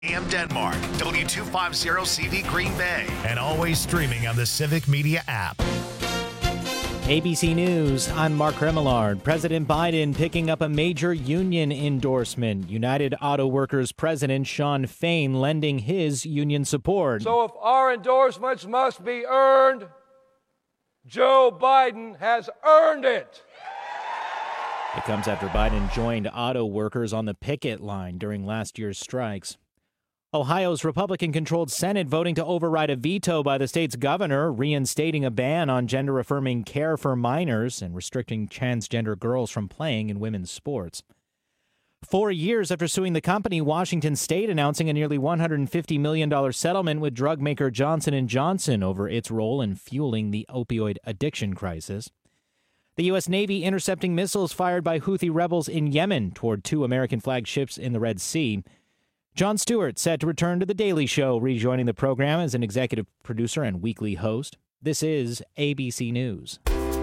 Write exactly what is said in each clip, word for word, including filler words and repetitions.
A M Denmark, W two fifty C V Green Bay, and always streaming on the Civic Media app. A B C News, I'm Mark Remillard. President Biden picking up a major union endorsement. United Auto Workers President Shawn Fain lending his union support. So if our endorsements must be earned, Joe Biden has earned it. It comes after Biden joined auto workers on the picket line during last year's strikes. Ohio's Republican-controlled Senate voting to override a veto by the state's governor, reinstating a ban on gender-affirming care for minors and restricting transgender girls from playing in women's sports. Four years after suing the company, Washington State announcing a nearly one hundred fifty million dollars settlement with drug maker Johnson and Johnson over its role in fueling the opioid addiction crisis. The U S. Navy intercepting missiles fired by Houthi rebels in Yemen toward two American-flagged ships in the Red Sea. Jon Stewart set to return to The Daily Show, rejoining the program as an executive producer and weekly host. This is A B C News.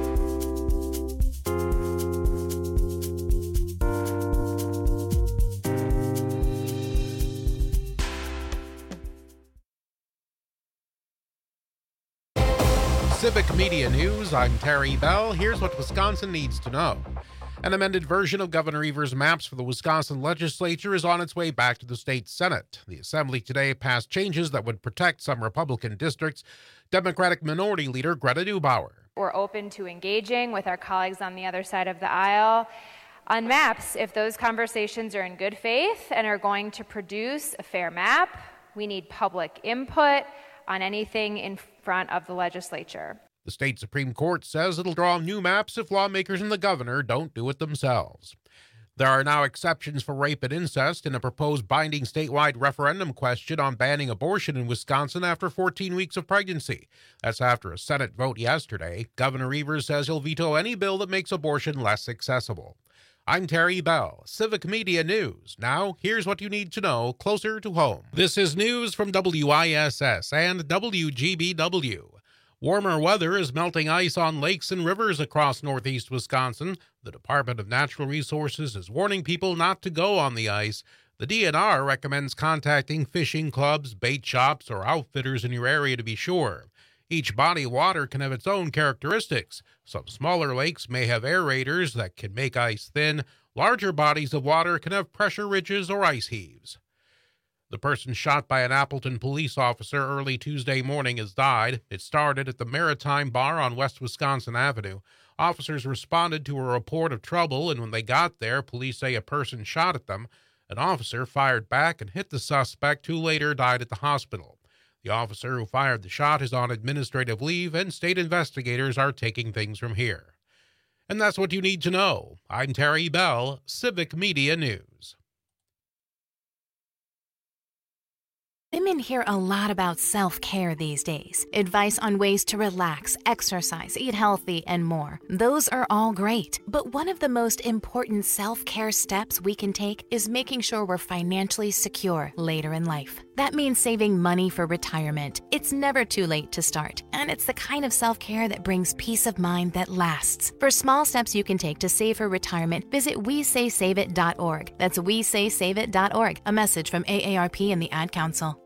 Civic Media News, I'm Terry Bell. Here's what Wisconsin needs to know. An amended version of Governor Evers' maps for the Wisconsin legislature is on its way back to the state Senate. The Assembly today passed changes that would protect some Republican districts. Democratic Minority Leader Greta Neubauer. We're open to engaging with our colleagues on the other side of the aisle on maps. If those conversations are in good faith and are going to produce a fair map, we need public input on anything in front of the legislature. The state Supreme Court says it'll draw new maps if lawmakers and the governor don't do it themselves. There are now exceptions for rape and incest in a proposed binding statewide referendum question on banning abortion in Wisconsin after fourteen weeks of pregnancy. That's after a Senate vote yesterday. Governor Evers says he'll veto any bill that makes abortion less accessible. I'm Terry Bell, Civic Media News. Now, here's what you need to know closer to home. This is news from W I S S and W G B W. Warmer weather is melting ice on lakes and rivers across northeast Wisconsin. The Department of Natural Resources is warning people not to go on the ice. The D N R recommends contacting fishing clubs, bait shops, or outfitters in your area to be sure. Each body of water can have its own characteristics. Some smaller lakes may have aerators that can make ice thin. Larger bodies of water can have pressure ridges or ice heaves. The person shot by an Appleton police officer early Tuesday morning has died. It started at the Maritime Bar on West Wisconsin Avenue. Officers responded to a report of trouble, and when they got there, police say a person shot at them. An officer fired back and hit the suspect, who later died at the hospital. The officer who fired the shot is on administrative leave, and state investigators are taking things from here. And that's what you need to know. I'm Terry Bell, Civic Media News. Women hear a lot about self-care these days. Advice on ways to relax, exercise, eat healthy, and more. Those are all great. But one of the most important self-care steps we can take is making sure we're financially secure later in life. That means saving money for retirement. It's never too late to start, and it's the kind of self-care that brings peace of mind that lasts. For small steps you can take to save for retirement, visit we say save it dot org. That's we say save it dot org. A message from A A R P and the Ad Council.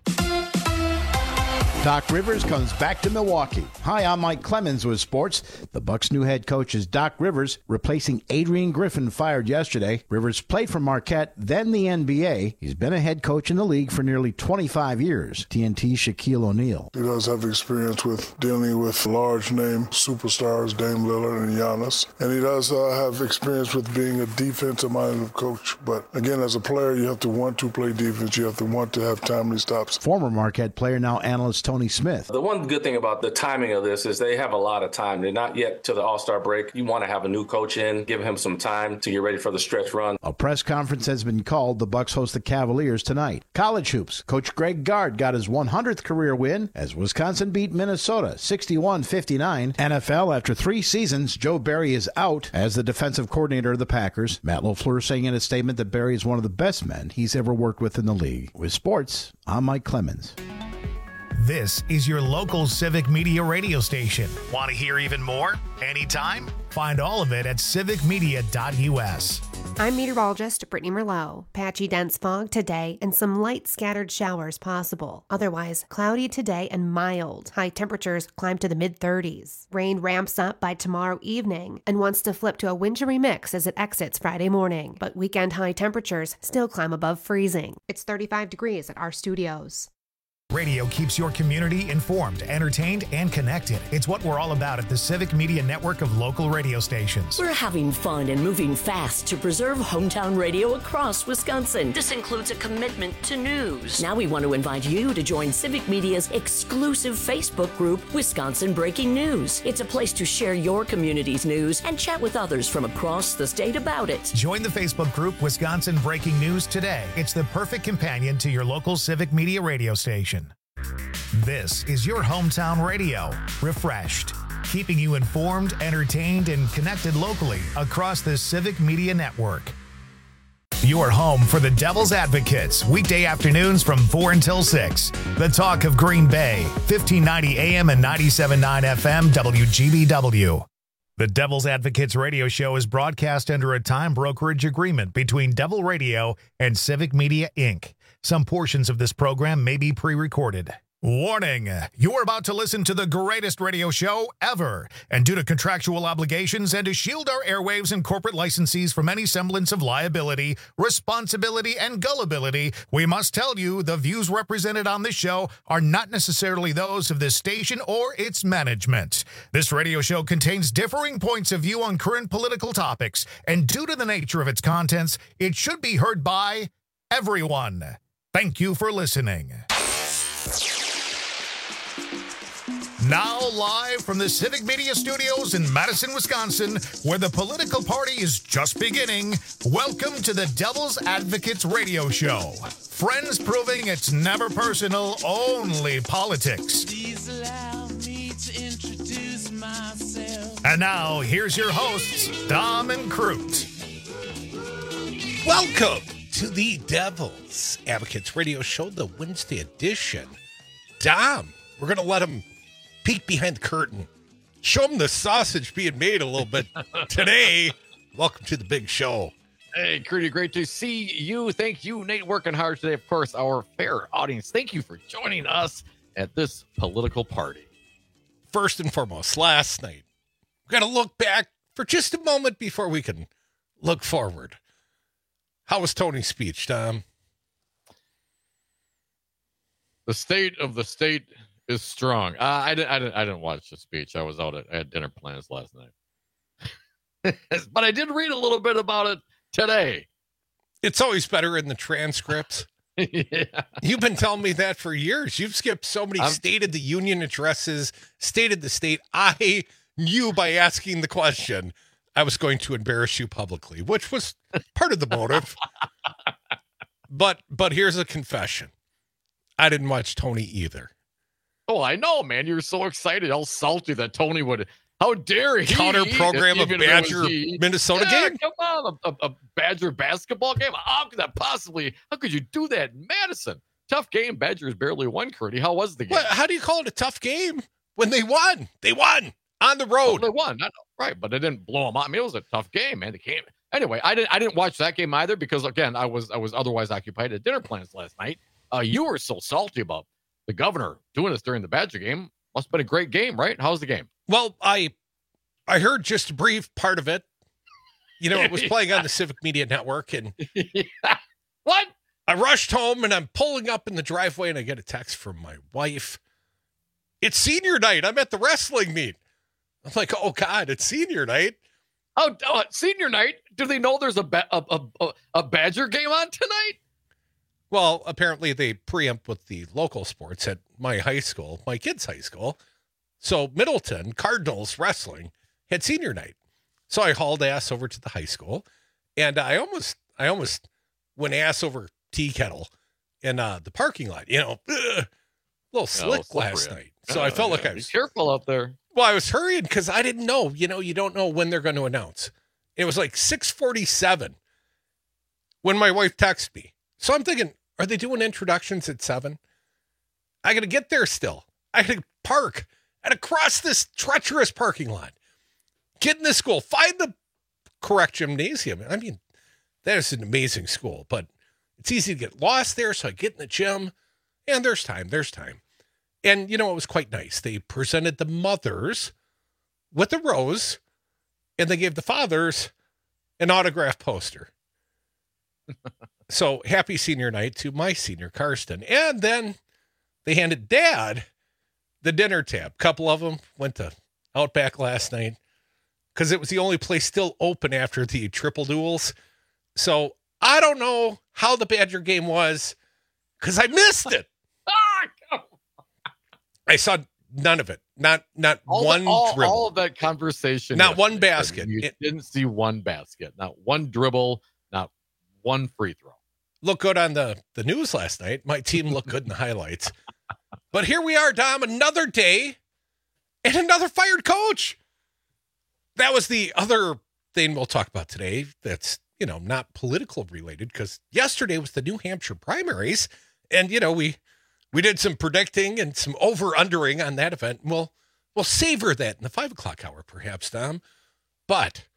Doc Rivers comes back to Milwaukee. Hi, I'm Mike Clemens with sports. The Bucs' new head coach is Doc Rivers, replacing Adrian Griffin, fired yesterday. Rivers played for Marquette, then the N B A. He's been a head coach in the league for nearly twenty-five years. T N T's Shaquille O'Neal. He does have experience with dealing with large-name superstars, Dame Lillard and Giannis. And he does uh, have experience with being a defensive-minded coach. But again, as a player, you have to want to play defense. You have to want to have timely stops. Former Marquette player, now analyst Tony Tony Smith. The one good thing about the timing of this is they have a lot of time. They're not yet to the All-Star break. You want to have a new coach in, give him some time to get ready for the stretch run. A press conference has been called. The Bucs host the Cavaliers tonight. College hoops. Coach Greg Gard got his one hundredth career win as Wisconsin beat Minnesota sixty-one fifty-nine. N F L, after three seasons, Joe Barry is out as the defensive coordinator of the Packers. Matt LaFleur saying in a statement that Barry is one of the best men he's ever worked with in the league. With sports, I'm Mike Clemens. This is your local Civic Media radio station. Want to hear even more? Anytime? Find all of it at civic media dot U S. I'm meteorologist Brittany Merlot. Patchy dense fog today and some light scattered showers possible. Otherwise, cloudy today and mild. High temperatures climb to the mid thirties. Rain ramps up by tomorrow evening and wants to flip to a wintry mix as it exits Friday morning. But weekend high temperatures still climb above freezing. It's thirty-five degrees at our studios. Radio keeps your community informed, entertained, and connected. It's what we're all about at the Civic Media Network of local radio stations. We're having fun and moving fast to preserve hometown radio across Wisconsin. This includes a commitment to news. Now we want to invite you to join Civic Media's exclusive Facebook group, Wisconsin Breaking News. It's a place to share your community's news and chat with others from across the state about it. Join the Facebook group Wisconsin Breaking News today. It's the perfect companion to your local Civic Media radio station. This is your hometown radio, refreshed, keeping you informed, entertained, and connected locally across the Civic Media Network. Your home for the Devil's Advocates, weekday afternoons from four until six. The talk of Green Bay, fifteen ninety A M and ninety-seven point nine F M, W G B W. The Devil's Advocates radio show is broadcast under a time brokerage agreement between Devil Radio and Civic Media, Incorporated. Some portions of this program may be pre-recorded. Warning, you're about to listen to the greatest radio show ever. And due to contractual obligations and to shield our airwaves and corporate licensees from any semblance of liability, responsibility, and gullibility, we must tell you the views represented on this show are not necessarily those of this station or its management. This radio show contains differing points of view on current political topics, and due to the nature of its contents, it should be heard by everyone. Thank you for listening. Now live from the Civic Media Studios in Madison, Wisconsin, where the political party is just beginning, welcome to the Devil's Advocates radio show. Friends proving it's never personal, only politics. Please allow me to introduce myself. And now, here's your hosts, Dom and Crute. Welcome to the Devil's Advocates radio show, the Wednesday edition. Dom, we're going to let him peek behind the curtain, show him the sausage being made a little bit today. Welcome to the big show. Hey, Crudy, great to see you. Thank you, Nate, working hard today. Of course, our fair audience, thank you for joining us at this political party. First and foremost, last night, we've got to look back for just a moment before we can look forward. How was Tony's speech, Tom? The state of the state is strong. Uh, I didn't. I didn't. I didn't watch the speech. I was out at. I had dinner plans last night, but I did read a little bit about it today. It's always better in the transcripts. Yeah. You've been telling me that for years. You've skipped so many I'm, State of the Union addresses, State of the State. I knew by asking the question I was going to embarrass you publicly, which was part of the motive. but but here's a confession. I didn't watch Tony either. Oh, I know, man. You're so excited, all salty that Tony would. How dare he counter program a Badger Minnesota yeah, game? Come on, a, a, a Badger basketball game. How could that possibly? How could you do that, in Madison? Tough game. Badgers barely won. Curdy, how was the game? Well, how do you call it a tough game when they won? They won on the road. Well, they won, not, right? But it didn't blow them out. I mean, it was a tough game, man. The game. Anyway, I didn't. I didn't watch that game either because again, I was I was otherwise occupied at dinner plans last night. Uh, you were so salty about the governor doing this during the Badger game. Must have been a great game, right? How's the game? Well, I I heard just a brief part of it. You know, it was playing on the Civic Media Network, and yeah. What? I rushed home, and I'm pulling up in the driveway, and I get a text from my wife. It's senior night. I'm at the wrestling meet. I'm like, oh, God, it's senior night. Oh, oh senior night? Do they know there's a, ba- a, a, a Badger game on tonight? Well, apparently they preempt with the local sports at my high school, my kids' high school. So Middleton Cardinals wrestling had senior night. So I hauled ass over to the high school, and I almost, I almost went ass over tea kettle in uh, the parking lot. You know, ugh, a little slick yeah, last night. So uh, I felt yeah, like I was be careful out there. Well, I was hurrying because I didn't know. You know, you don't know when they're going to announce. It was like six forty-seven when my wife texted me. So I'm thinking, are they doing introductions at seven? I got to get there still. I got to park and across this treacherous parking lot. Get in the school. Find the correct gymnasium. I mean, that is an amazing school, but it's easy to get lost there. So I get in the gym and there's time, there's time. And, you know, it was quite nice. They presented the mothers with a rose and they gave the fathers an autograph poster. So happy senior night to my senior, Karsten. And then they handed Dad the dinner tab. Couple of them went to Outback last night because it was the only place still open after the triple duels. So I don't know how the Badger game was because I missed it. I saw none of it. Not not all one the, all, dribble. all of that conversation. Not one basket. You it, didn't see one basket. Not one dribble. Not one free throw. Looked good on the, the news last night. My team looked good in the highlights. But here we are, Dom, another day and another fired coach. That was the other thing we'll talk about today that's, you know, not political related, because yesterday was the New Hampshire primaries. And, you know, we we did some predicting and some over-undering on that event. We'll, we'll savor that in the five o'clock hour, perhaps, Dom. But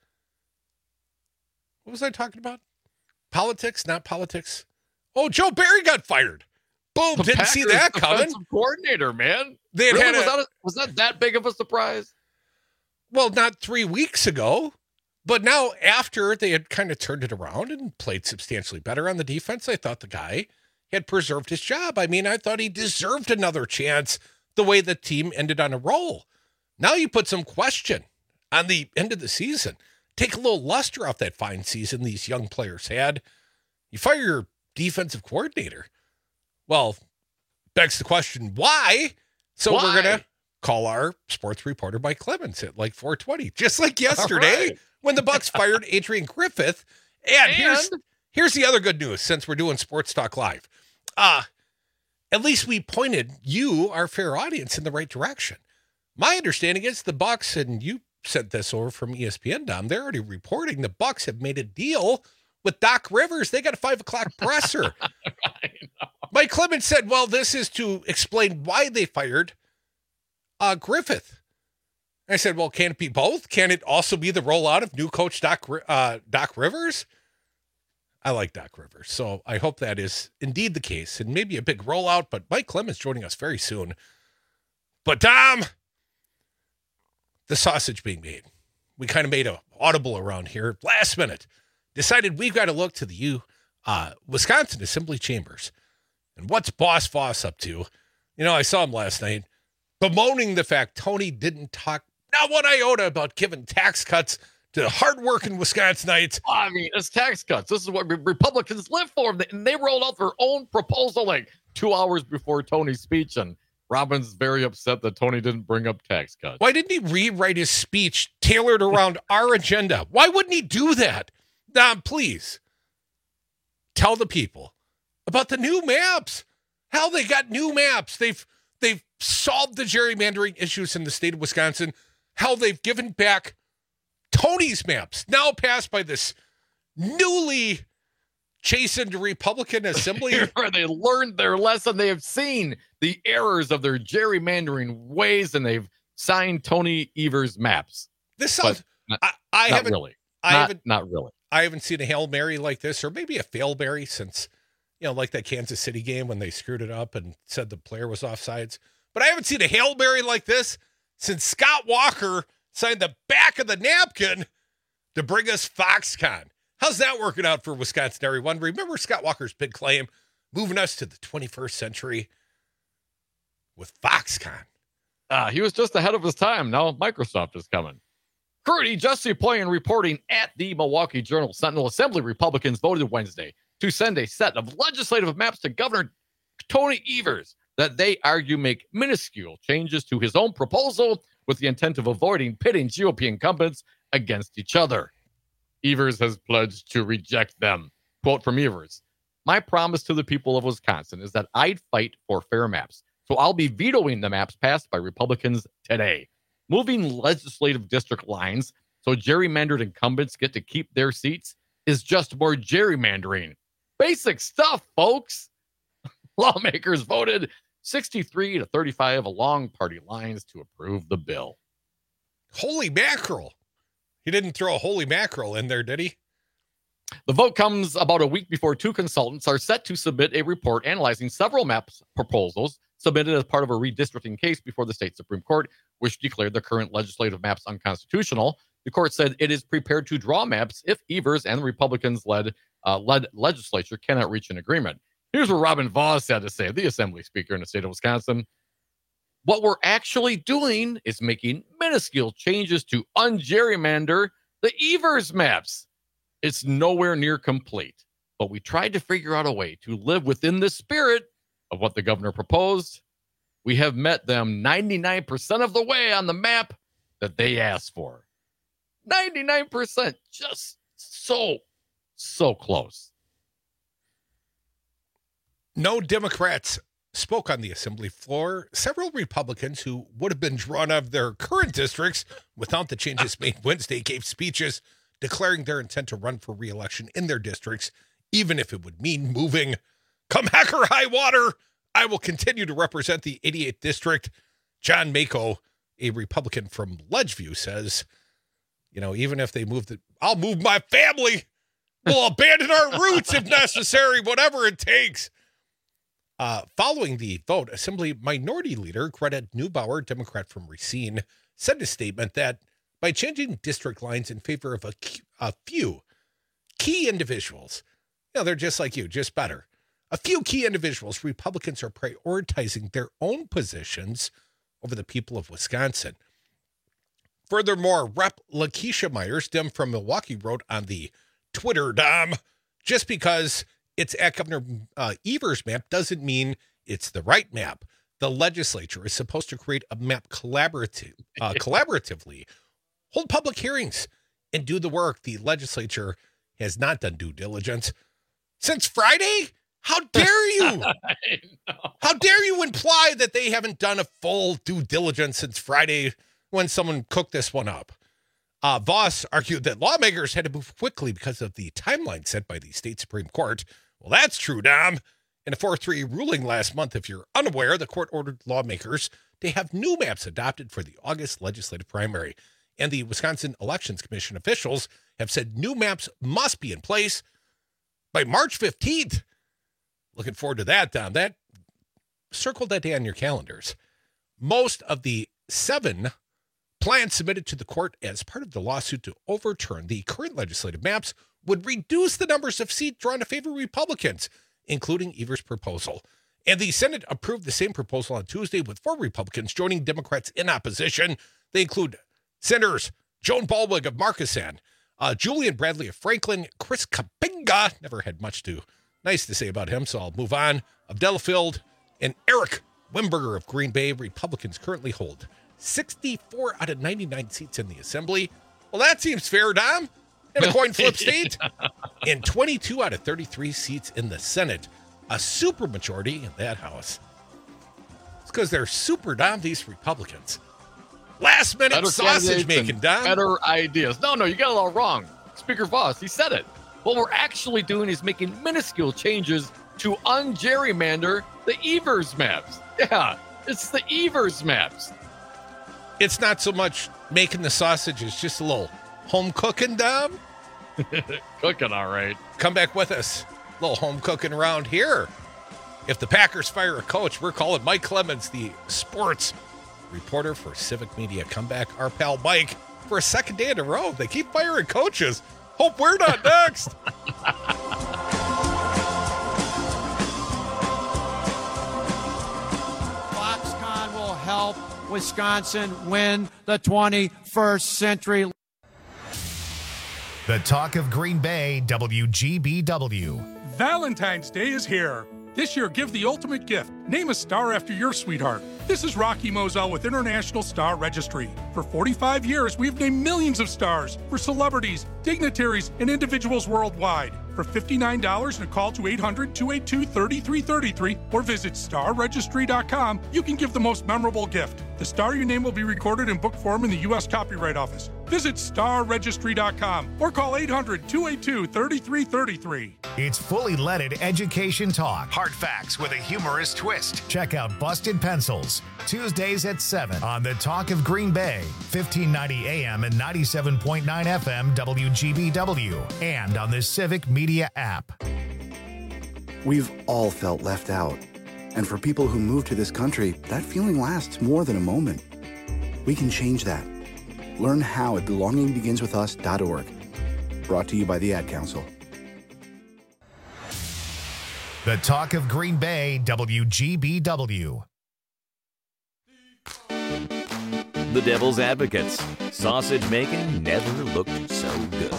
what was I talking about? Politics, not politics. Oh, Joe Barry got fired. Boom, The didn't Packers see that coming. defensive coordinator, man. They had Really? had was, a- that a, was that that big of a surprise? Well, not three weeks ago, but now after they had kind of turned it around and played substantially better on the defense, I thought the guy had preserved his job. I mean, I thought he deserved another chance the way the team ended on a roll. Now you put some question on the end of the season. Take a little luster off that fine season these young players had. You fire your defensive coordinator. Well, begs the question, why? So Why? we're going to call our sports reporter Mike Clemens at like four twenty, just like yesterday right. when the Bucks fired Adrian Griffith. And, And? here's here's the other good news since we're doing Sports Talk Live. Uh, at least we pointed you, our fair audience, in the right direction. My understanding is the Bucks, and you sent this over from E S P N, Dom, they're already reporting the Bucks have made a deal with Doc Rivers. They got a five o'clock presser. Mike Clemens said, well, this is to explain why they fired uh, Griffith. I said, well, can it be both? Can it also be the rollout of new coach Doc, uh, Doc Rivers? I like Doc Rivers, so I hope that is indeed the case, and maybe a big rollout, but Mike Clemens joining us very soon. But, Dom, the sausage being made. We kind of made a audible around here last minute. Decided we've got to look to the U, uh, Wisconsin Assembly Chambers. And what's Boss Voss up to? You know, I saw him last night bemoaning the fact Tony didn't talk not one iota about giving tax cuts to hardworking Wisconsinites. I mean, it's tax cuts. This is what re- Republicans live for. And they rolled out their own proposal like two hours before Tony's speech. And Robin's very upset that Tony didn't bring up tax cuts. Why didn't he rewrite his speech tailored around our agenda? Why wouldn't he do that? Dom, please tell the people about the new maps. Hell, they got new maps. They've they've solved the gerrymandering issues in the state of Wisconsin. Hell, they've given back Tony's maps, now passed by this newly chastened Republican Assembly. Where they learned their lesson. They have seen the errors of their gerrymandering ways, and they've signed Tony Evers maps. This sounds. Not, I, I not haven't really. I not, haven't. Not really. I haven't seen a Hail Mary like this, or maybe a Failberry since, you know, like that Kansas City game when they screwed it up and said the player was offsides. But I haven't seen a Hail Mary like this since Scott Walker signed the back of the napkin to bring us Foxconn. How's that working out for Wisconsin, everyone? Remember Scott Walker's big claim, moving us to the twenty-first century with Foxconn. Uh, he was just ahead of his time. Now Microsoft is coming. Curdy, Jesse Poyen reporting at the Milwaukee Journal Sentinel. Assembly Republicans voted Wednesday to send a set of legislative maps to Governor Tony Evers that they argue make minuscule changes to his own proposal with the intent of avoiding pitting G O P incumbents against each other. Evers has pledged to reject them. Quote from Evers, "My promise to the people of Wisconsin is that I'd fight for fair maps, so I'll be vetoing the maps passed by Republicans today. Moving legislative district lines so gerrymandered incumbents get to keep their seats is just more gerrymandering. Basic stuff, folks." Lawmakers voted sixty-three to thirty-five along party lines to approve the bill. Holy mackerel. He didn't throw a holy mackerel in there, did he? The vote comes about a week before two consultants are set to submit a report analyzing several map proposals submitted as part of a redistricting case before the state Supreme Court, which declared the current legislative maps unconstitutional. The court said it is prepared to draw maps if Evers and the Republicans-led uh, led legislature cannot reach an agreement. Here's what Robin Vos had to say, the Assembly Speaker in the state of Wisconsin. What we're actually doing is making minuscule changes to ungerrymander the Evers maps. It's nowhere near complete, but we tried to figure out a way to live within the spirit of what the governor proposed. We have met them ninety-nine percent of the way on the map that they asked for. ninety-nine percent, just so, so close. No Democrats spoke on the assembly floor. Several Republicans who would have been drawn out of their current districts without the changes made Wednesday gave speeches declaring their intent to run for re-election in their districts, even if it would mean moving. Come heck or high water, I will continue to represent the eighty-eighth district. John Mako, a Republican from Ledgeview, says, you know, even if they move the, I'll move my family. We'll abandon our roots if necessary, whatever it takes. Uh, following the vote, Assembly Minority Leader Greta Neubauer, Democrat from Racine, said in a statement that by changing district lines in favor of a, a few key individuals, you know, they're just like you, just better. A few key individuals, Republicans are prioritizing their own positions over the people of Wisconsin. Furthermore, Rep Lakeisha Myers, Dem from Milwaukee, wrote on the Twitter, Dom, just because it's at Governor uh, Evers' map doesn't mean it's the right map. The legislature is supposed to create a map collaborative, uh, collaboratively, hold public hearings, and do the work. The legislature has not done due diligence since Friday. How dare you? How dare you imply that they haven't done a full due diligence since Friday when someone cooked this one up? Uh, Voss argued that lawmakers had to move quickly because of the timeline set by the state Supreme Court. Well, that's true, Dom. In a four three ruling last month, if you're unaware, the court ordered lawmakers to have new maps adopted for the August legislative primary. And the Wisconsin Elections Commission officials have said new maps must be in place by March fifteenth. Looking forward to that, Dom. That, circle that day on your calendars. Most of the seven plans submitted to the court as part of the lawsuit to overturn the current legislative maps would reduce the numbers of seats drawn to favor Republicans, including Evers' proposal. And the Senate approved the same proposal on Tuesday, with four Republicans joining Democrats in opposition. They include Senators Joan Baldwin of Markesan, uh, Julian Bradley of Franklin, Chris Kapinga, never had much to nice to say about him, so I'll move on, of Delafield, and Eric Wimberger of Green Bay. Republicans currently hold sixty-four out of ninety-nine seats in the assembly. Well, that seems fair, Dom, in a coin flip state. And twenty-two out of thirty-three seats in the Senate, a supermajority in that house. It's because they're super, Dom, these Republicans. Last minute better sausage making, Dom. Better ideas. No, no, you got it all wrong. Speaker Voss, he said it. What we're actually doing is making minuscule changes to ungerrymander the Evers maps. Yeah, it's the Evers maps. It's not so much making the sausage, it's just a little home cooking, Dom. Cooking, all right. Come back with us. A little home cooking around here. If the Packers fire a coach, we're calling Mike Clemens, the sports reporter for Civic Media. Come back, our pal Mike, for a second day in a row. They keep firing coaches. Hope we're not next. Foxconn will help Wisconsin win the twenty-first century. The talk of Green Bay, W G B W. Valentine's Day is here. This year, give the ultimate gift. Name a star after your sweetheart. This is Rocky Moselle with International Star Registry. For forty-five years, we've named millions of stars for celebrities, dignitaries, and individuals worldwide. For fifty-nine dollars and a call to eight hundred, two eight two, three three three three or visit star registry dot com, you can give the most memorable gift. The star you name will be recorded in book form in the U S Copyright Office. Visit star registry dot com or call eight hundred, two eight two, three three three three. It's fully leaded education talk. Hard facts with a humorous twist. Check out Busted Pencils, Tuesdays at seven on the Talk of Green Bay, fifteen ninety A M and ninety-seven point nine F M W G B W, and on the Civic Media app. We've all felt left out. And for people who move to this country, that feeling lasts more than a moment. We can change that. Learn how at belonging begins with us dot org. Brought to you by the Ad Council. The Talk of Green Bay, W G B W. The Devil's Advocates. Sausage making never looked so good.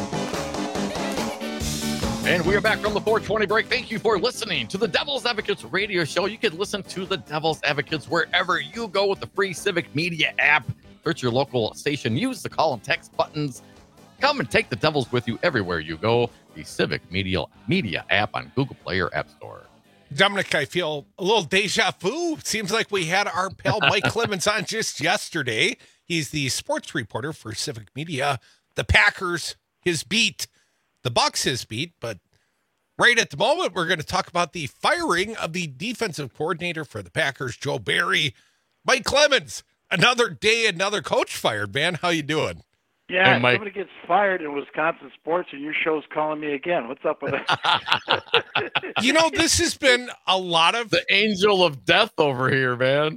And we are back from the four twenty break. Thank you for listening to the Devil's Advocates radio show. You can listen to the Devil's Advocates wherever you go with the free Civic Media app. Search your local station. Use the call and text buttons. Come and take the Devils with you everywhere you go. The Civic Media Media app on Google Play or App Store. Dominic, I feel a little deja vu. Seems like we had our pal Mike Clemens on just yesterday. He's the sports reporter for Civic Media. The Packers, his beat. The Bucks, his beat. But right at the moment, we're going to talk about the firing of the defensive coordinator for the Packers, Joe Barry. Mike Clemens, another day, another coach fired, man. How you doing? Yeah, Hey, Mike. somebody gets fired in Wisconsin sports, and your show's calling me again. What's up with that? You know, this has been a lot of... The angel of death over here, man.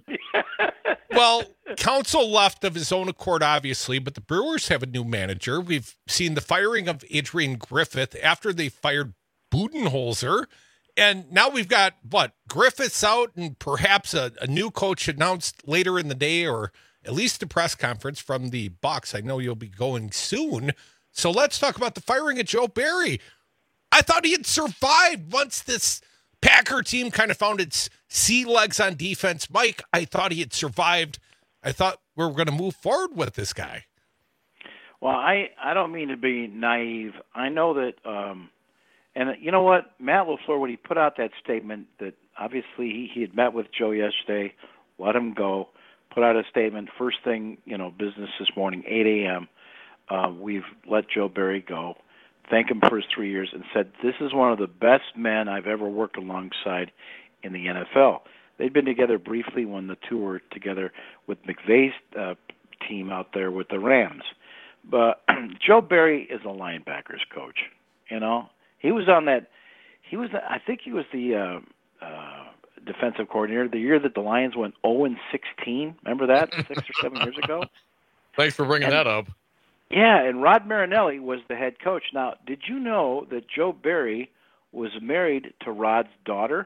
Well, Council left of his own accord, obviously, but the Brewers have a new manager. We've seen the firing of Adrian Griffith after they fired Budenholzer. And now we've got, what, Griffith's out and perhaps a, a new coach announced later in the day, or at least a press conference from the Bucs. I know you'll be going soon. So let's talk about the firing of Joe Barry. I thought he had survived once this Packer team kind of found its sea legs on defense. Mike, I thought he had survived. I thought we were going to move forward with this guy. Well, I, I don't mean to be naive. I know that, um, and you know what? Matt LaFleur, when he put out that statement that obviously he, he had met with Joe yesterday, let him go, put out a statement, first thing, you know, business this morning, eight a.m., uh, we've let Joe Barry go, thank him for his three years, and said, this is one of the best men I've ever worked alongside in the N F L. They'd been together briefly when the two were together with McVay's uh, team out there with the Rams. But Joe Barry is a linebackers coach, you know. He was on that, he was, I think he was the uh, uh, defensive coordinator the year that the Lions went oh and sixteen. Remember that, six or seven years ago? Thanks for bringing And- that up. Yeah, and Rod Marinelli was the head coach. Now, did you know that Joe Barry was married to Rod's daughter?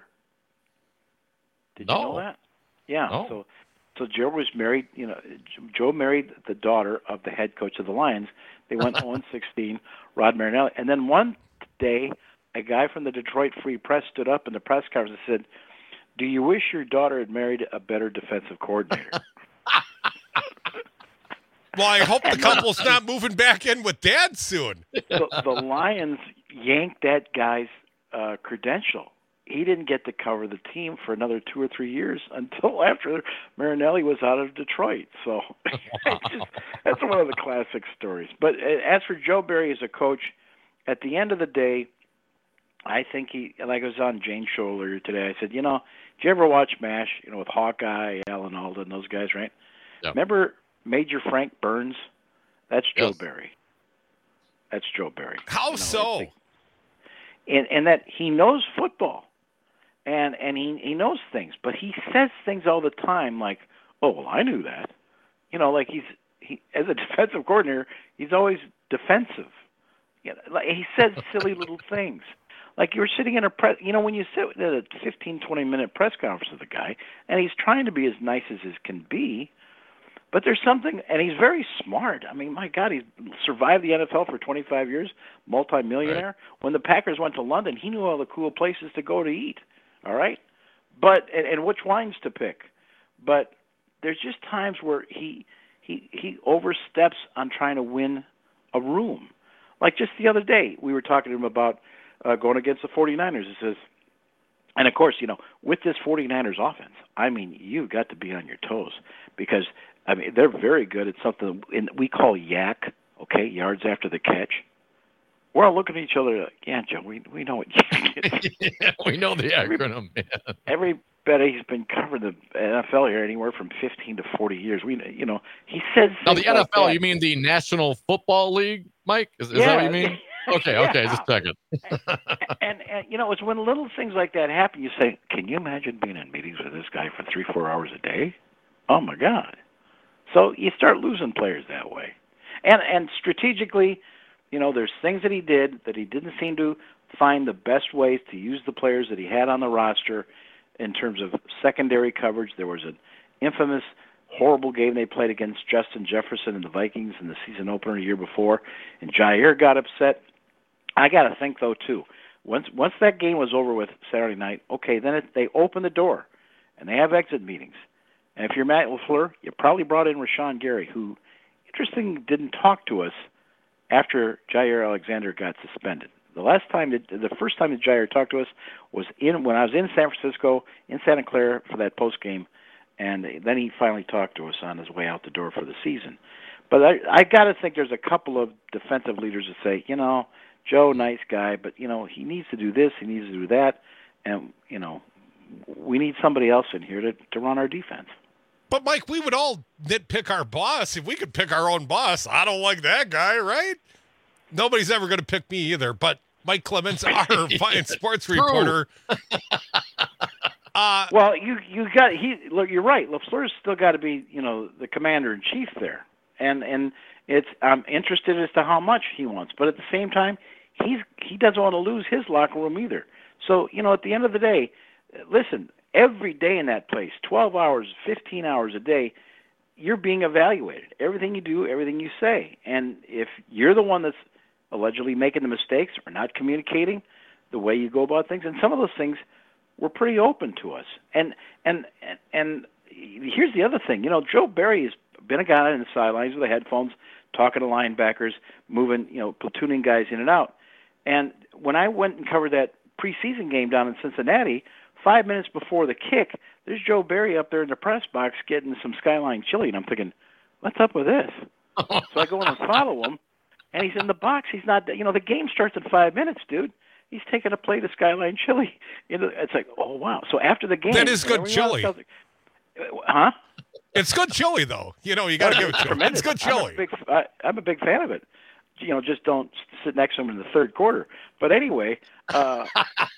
Did No. you know that? Yeah. No. So, so Joe was married. You know, Joe married the daughter of the head coach of the Lions. They went oh and sixteen. Rod Marinelli, and then one day, a guy from the Detroit Free Press stood up in the press conference and said, "Do you wish your daughter had married a better defensive coordinator?" Well, I hope the couple's not moving back in with Dad soon. the, the Lions yanked that guy's uh, credential. He didn't get to cover the team for another two or three years until after Marinelli was out of Detroit. So it's just, that's one of the classic stories. But as for Joe Barry as a coach, at the end of the day, I think he, like I was on Jane's show earlier today, I said, you know, did you ever watch MASH, you know, with Hawkeye, Alan Alda, those guys, right? Yep. Remember Major Frank Burns? That's Joe Yes. Barry. That's Joe Barry. How You know, so? it's like- and and that he knows football, and and he he knows things, but he says things all the time like, "Oh, well, I knew that," you know, like he's he as a defensive coordinator, he's always defensive. You know, like he says silly little things. Like you're sitting in a press, you know, when you sit at a fifteen, twenty minute press conference with a guy, and he's trying to be as nice as he can be. But there's something, and he's very smart. I mean, my God, he's survived the N F L for twenty-five years, multimillionaire. Right. When the Packers went to London, he knew all the cool places to go to eat, all right? But and, and which wines to pick. But there's just times where he he he oversteps on trying to win a room. Like just the other day, we were talking to him about uh, going against the forty-niners. He says, And, of course, you know, with this 49ers offense, I mean, you've got to be on your toes because, I mean, they're very good at something in, we call YAC, okay, yards after the catch. We're all looking at each other like, yeah, Joe, we we know what YAC is. Yeah, we know the acronym, man. Everybody's been covering the N F L here anywhere from fifteen to forty years. We, you know, he says now the N F L. Like you mean the National Football League, Mike? Is, is yeah, that what you mean? Okay, yeah. okay, just checking. and, and you know, it's when little things like that happen. You say, "Can you imagine being in meetings with this guy for three, four hours a day?" Oh my God! So you start losing players that way, and and strategically. You know, there's things that he did that he didn't seem to find the best ways to use the players that he had on the roster in terms of secondary coverage. There was an infamous, horrible game they played against Justin Jefferson and the Vikings in the season opener a year before, and Jair got upset. I got to think, though, too, once once that game was over with Saturday night, okay, then it, they open the door, and they have exit meetings. And if you're Matt LaFleur, you probably brought in Rashawn Gary, who, interesting, didn't talk to us after Jair Alexander got suspended. The last time, that, the first time that Jair talked to us was in when I was in San Francisco, in Santa Clara for that post game, and then he finally talked to us on his way out the door for the season. But I, I got to think there's a couple of defensive leaders that say, you know, Joe, nice guy, but you know he needs to do this, he needs to do that, and you know we need somebody else in here to to run our defense. But, Mike, we would all nitpick our boss. If we could pick our own boss, I don't like that guy, right? Nobody's ever going to pick me either. But Mike Clemens, our fine sports reporter. uh, well, you you got he. Look, you're right. LaFleur's still got to be, you know, the commander in chief there, and and it's I'm interested as to how much he wants. But at the same time, he's he doesn't want to lose his locker room either. So you know, at the end of the day, listen. Every day in that place, twelve hours, fifteen hours a day, you're being evaluated. Everything you do, everything you say. And if you're the one that's allegedly making the mistakes or not communicating the way you go about things, and some of those things were pretty open to us. And and and, and here's the other thing. You know, Joe Barry has been a guy in the sidelines with the headphones, talking to linebackers, moving, you know, platooning guys in and out. And when I went and covered that preseason game down in Cincinnati, five minutes before the kick, there's Joe Barry up there in the press box getting some Skyline chili, and I'm thinking, what's up with this? So I go in and follow him, and he's in the box. He's not, you know, the game starts in five minutes, dude. He's taking a plate of Skyline chili. You know, it's like, oh, wow. So after the game. That is good chili. Else, huh? It's good chili, though. You know, you got to give it to him. It's good chili. I'm a, big, I, I'm a big fan of it. You know, just don't sit next to him in the third quarter. But anyway, uh,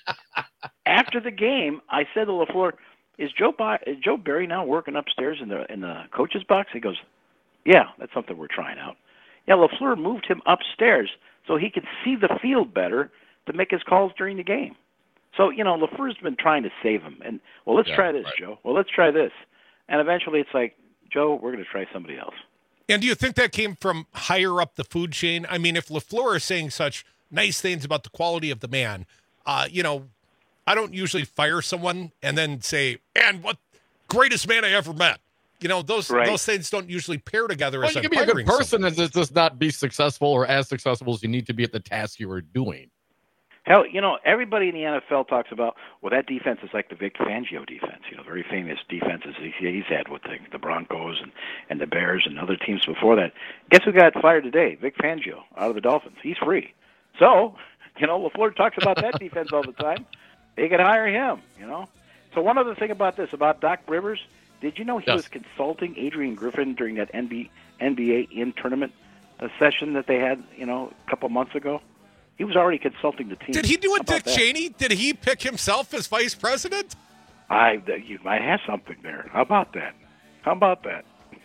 after the game, I said to LaFleur, "Is Joe is Joe Barry now working upstairs in the in the coach's box?" He goes, "Yeah, that's something we're trying out." Yeah, LaFleur moved him upstairs so he could see the field better to make his calls during the game. So you know, LaFleur's been trying to save him. And well, let's yeah, try this, right. Joe. Well, let's try this. And eventually, it's like, Joe, we're going to try somebody else. And do you think that came from higher up the food chain? I mean, if LaFleur is saying such nice things about the quality of the man, uh, you know, I don't usually fire someone and then say, and what greatest man I ever met. You know, those right. those things don't usually pair together. Well, as you I'm can be a good person someone. and just not be successful or as successful as you need to be at the task you are doing. Hell, you know, everybody in the N F L talks about, well, that defense is like the Vic Fangio defense, you know, very famous defenses he's had with the, the Broncos and, and the Bears and other teams before that. Guess who got fired today? Vic Fangio out of the Dolphins. He's free. So, you know, LaFleur talks about that defense all the time. They could hire him, you know. So one other thing about this, about Doc Rivers, did you know he yes. was consulting Adrian Griffin during that N B A in-tournament session that they had, you know, a couple months ago? He was already consulting the team. Did he do it, Dick that? Cheney? Did he pick himself as vice president? I, you might have something there. How about that? How about that?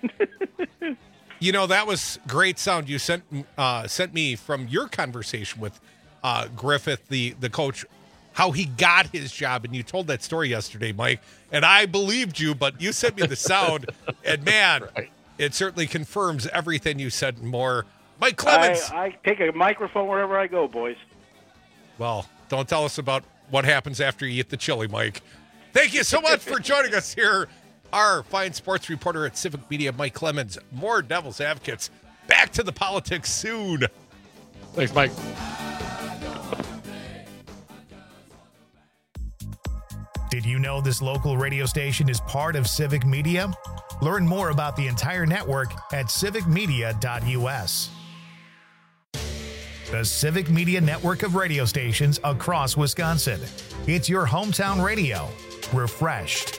You know, that was great sound you sent uh, sent me from your conversation with uh, Griffith, the, the coach, how he got his job. And you told that story yesterday, Mike. And I believed you, but you sent me the sound. And, man, right. It certainly confirms everything you said and more. Mike Clemens. I, I take a microphone wherever I go, boys. Well, don't tell us about what happens after you eat the chili, Mike. Thank you so much for joining us here. Our fine sports reporter at Civic Media, Mike Clemens. More Devil's Advocates. Back to the politics soon. Thanks, Mike. Did you know this local radio station is part of Civic Media? Learn more about the entire network at civic media dot u s. The Civic Media network of radio stations across Wisconsin. It's your hometown radio, refreshed.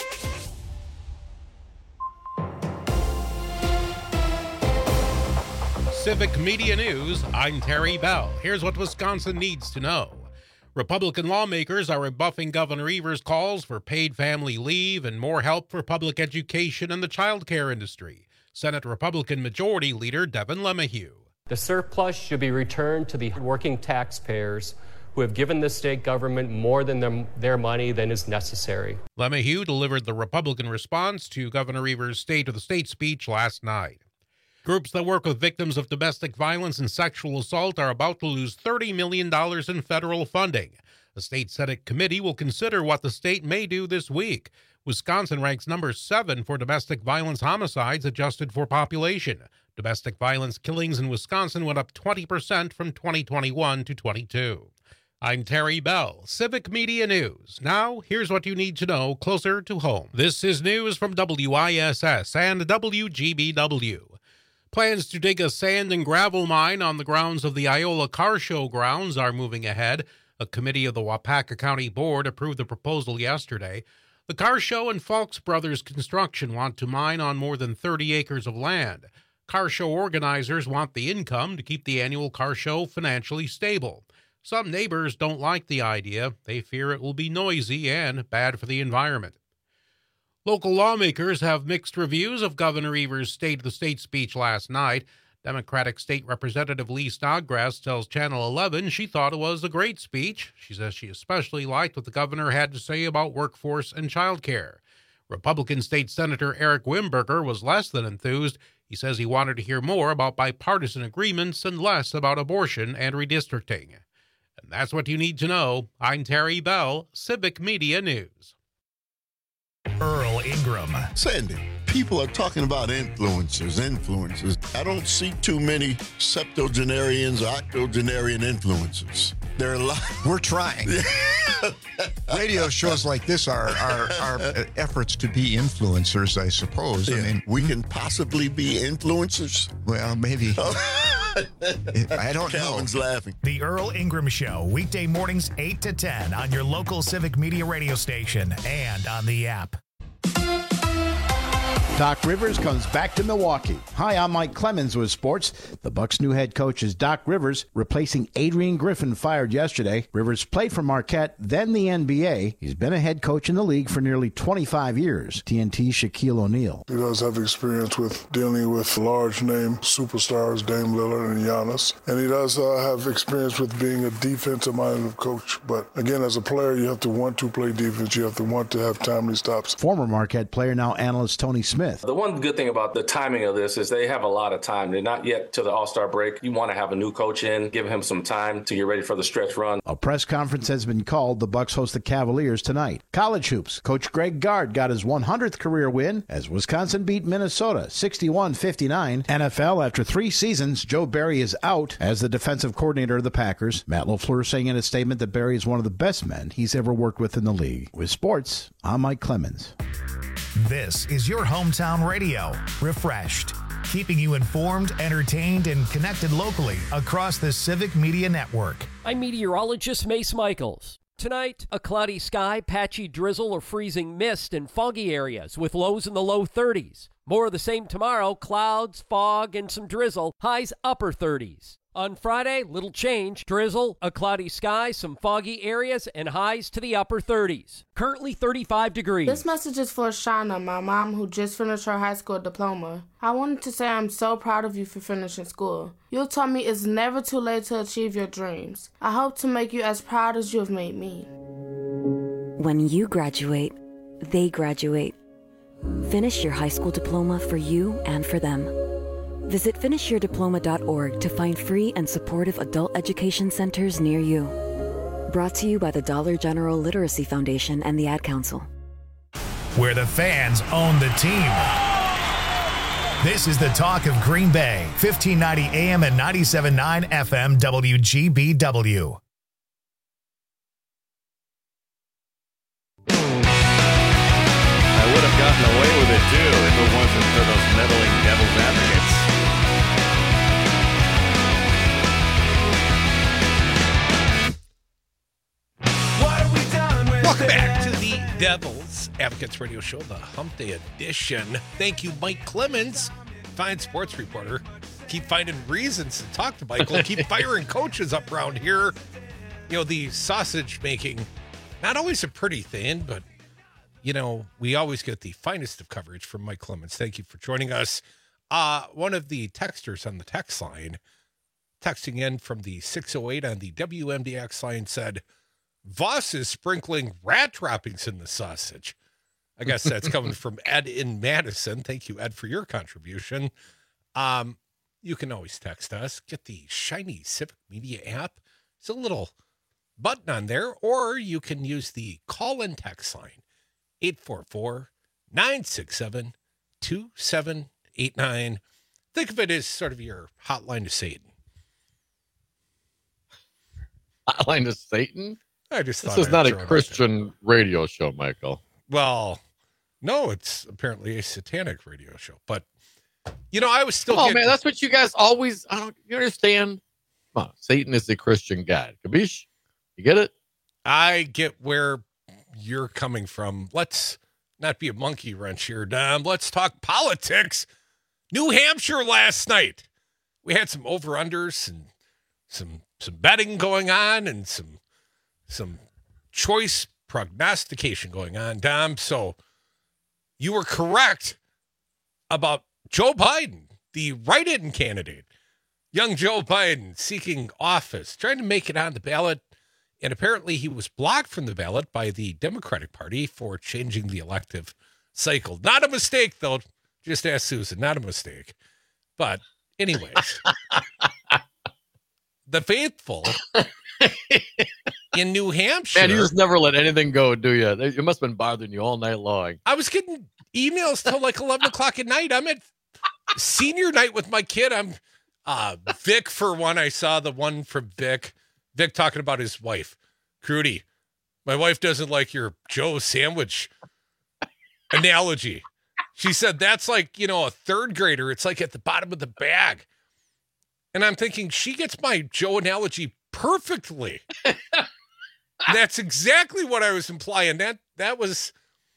Civic Media News, I'm Terry Bell. Here's what Wisconsin needs to know. Republican lawmakers are rebuffing Governor Evers' calls for paid family leave and more help for public education and the child care industry. Senate Republican Majority Leader Devin LeMahieu. The surplus should be returned to the working taxpayers who have given the state government more than them, their money than is necessary. LeMahieu delivered the Republican response to Governor Evers' State of the State speech last night. Groups that work with victims of domestic violence and sexual assault are about to lose thirty million dollars in federal funding. A state Senate committee will consider what the state may do this week. Wisconsin ranks number seven for domestic violence homicides adjusted for population. Domestic violence killings in Wisconsin went up twenty percent from twenty twenty-one to twenty-two. I'm Terry Bell, Civic Media News. Now, here's what you need to know closer to home. This is news from W I S S and W G B W. Plans to dig a sand and gravel mine on the grounds of the Iola Car Show grounds are moving ahead. A committee of the Wapaka County Board approved the proposal yesterday. The Car Show and Falks Brothers Construction want to mine on more than thirty acres of land. Car show organizers want the income to keep the annual car show financially stable. Some neighbors don't like the idea. They fear it will be noisy and bad for the environment. Local lawmakers have mixed reviews of Governor Evers' State of the State speech last night. Democratic State Representative Lee Snodgrass tells Channel eleven she thought it was a great speech. She says she especially liked what the governor had to say about workforce and child care. Republican State Senator Eric Wimberger was less than enthused. He says he wanted to hear more about bipartisan agreements and less about abortion and redistricting. And that's what you need to know. I'm Terry Bell, Civic Media News. Earl Ingram. Sandy, people are talking about influencers, influencers. I don't see too many septuagenarians or octogenarian influencers. There are a lot. We're trying. Radio shows like this are, are, are efforts to be influencers, I suppose. Yeah. I mean, we can possibly be influencers. Well, maybe. I don't Calvin's know. laughing. The Earl Ingram Show, weekday mornings eight to ten on your local Civic Media radio station and on the app. Doc Rivers comes back to Milwaukee. Hi, I'm Mike Clemens with sports. The Bucs' new head coach is Doc Rivers, replacing Adrian Griffin, fired yesterday. Rivers played for Marquette, then the N B A. He's been a head coach in the league for nearly twenty-five years. T N T's Shaquille O'Neal. He does have experience with dealing with large-name superstars, Dame Lillard and Giannis. And he does uh, have experience with being a defensive-minded coach. But again, as a player, you have to want to play defense. You have to want to have timely stops. Former Marquette player, now analyst Tony Smith. The one good thing about the timing of this is they have a lot of time. They're not yet to the All-Star break. You want to have a new coach in, give him some time to get ready for the stretch run. A press conference has been called. The Bucs host the Cavaliers tonight. College hoops. Coach Greg Gard got his one hundredth career win as Wisconsin beat Minnesota sixty-one fifty-nine. N F L, after three seasons, Joe Barry is out as the defensive coordinator of the Packers. Matt LaFleur saying in a statement that Barry is one of the best men he's ever worked with in the league. With sports, I'm Mike Clemens. This is your hometown radio, refreshed, keeping you informed, entertained, and connected locally across the Civic Media Network. I'm meteorologist Mace Michaels. Tonight, a cloudy sky, patchy drizzle or freezing mist in foggy areas with lows in the low thirties. More of the same tomorrow, clouds, fog, and some drizzle, highs upper thirties. On Friday, little change, drizzle, a cloudy sky, some foggy areas, and highs to the upper thirties. Currently thirty-five degrees. This message is for Shauna, my mom, who just finished her high school diploma. I wanted to say I'm so proud of you for finishing school. You told me it's never too late to achieve your dreams. I hope to make you as proud as you have made me. When you graduate, they graduate. Finish your high school diploma for you and for them. Visit finish your diploma dot org to find free and supportive adult education centers near you. Brought to you by the Dollar General Literacy Foundation and the Ad Council. Where the fans own the team. This is the talk of Green Bay, fifteen ninety A M and ninety-seven point nine F M W G B W. gotten away with it, too, if it wasn't for those meddling devil's advocates. Welcome back to the Devil's Advocates Radio Show, the Hump Day edition. Thank you, Mike Clemens, fine sports reporter. Keep finding reasons to talk to Michael. Keep firing coaches up around here. You know, the sausage making, not always a pretty thing, but, you know, we always get the finest of coverage from Mike Clemens. Thank you for joining us. Uh, one of the texters on the text line, texting in from the six oh eight on the W M D X line, said, Voss is sprinkling rat droppings in the sausage. I guess that's coming from Ed in Madison. Thank you, Ed, for your contribution. Um, you can always text us. Get the shiny Civic Media app. It's a little button on there, or you can use the call-in text line, eight four four, nine six seven, two seven eight nine. Think of it as sort of your hotline to Satan. Hotline to Satan? I just this thought is I'd not a throw it out Christian radio show, Michael. Well, no, it's apparently a satanic radio show. But, you know, I was still Oh, getting... man, that's what you guys always... I don't, you understand? Come on, Satan is the Christian God. Kabish? You get it? I get where you're coming from. Let's not be a monkey wrench here, Dom. Let's talk politics. New Hampshire last night. We had some over-unders and some some betting going on and some some choice prognostication going on, Dom. So you were correct about Joe Biden, the write-in candidate. Young Joe Biden seeking office, trying to make it on the ballot. And apparently he was blocked from the ballot by the Democratic Party for changing the elective cycle. Not a mistake, though. Just ask Susan. Not a mistake. But anyways, the faithful in New Hampshire. Man, you just never let anything go, do you? It must have been bothering you all night long. I was getting emails till like eleven o'clock at night. I'm at senior night with my kid. I'm uh, Vic, for one. I saw the one from Vic. Vic talking about his wife. Crudy, my wife doesn't like your Joe sandwich analogy. She said that's like, you know, a third grader. It's like at the bottom of the bag. And I'm thinking she gets my Joe analogy perfectly. That's exactly what I was implying. That that was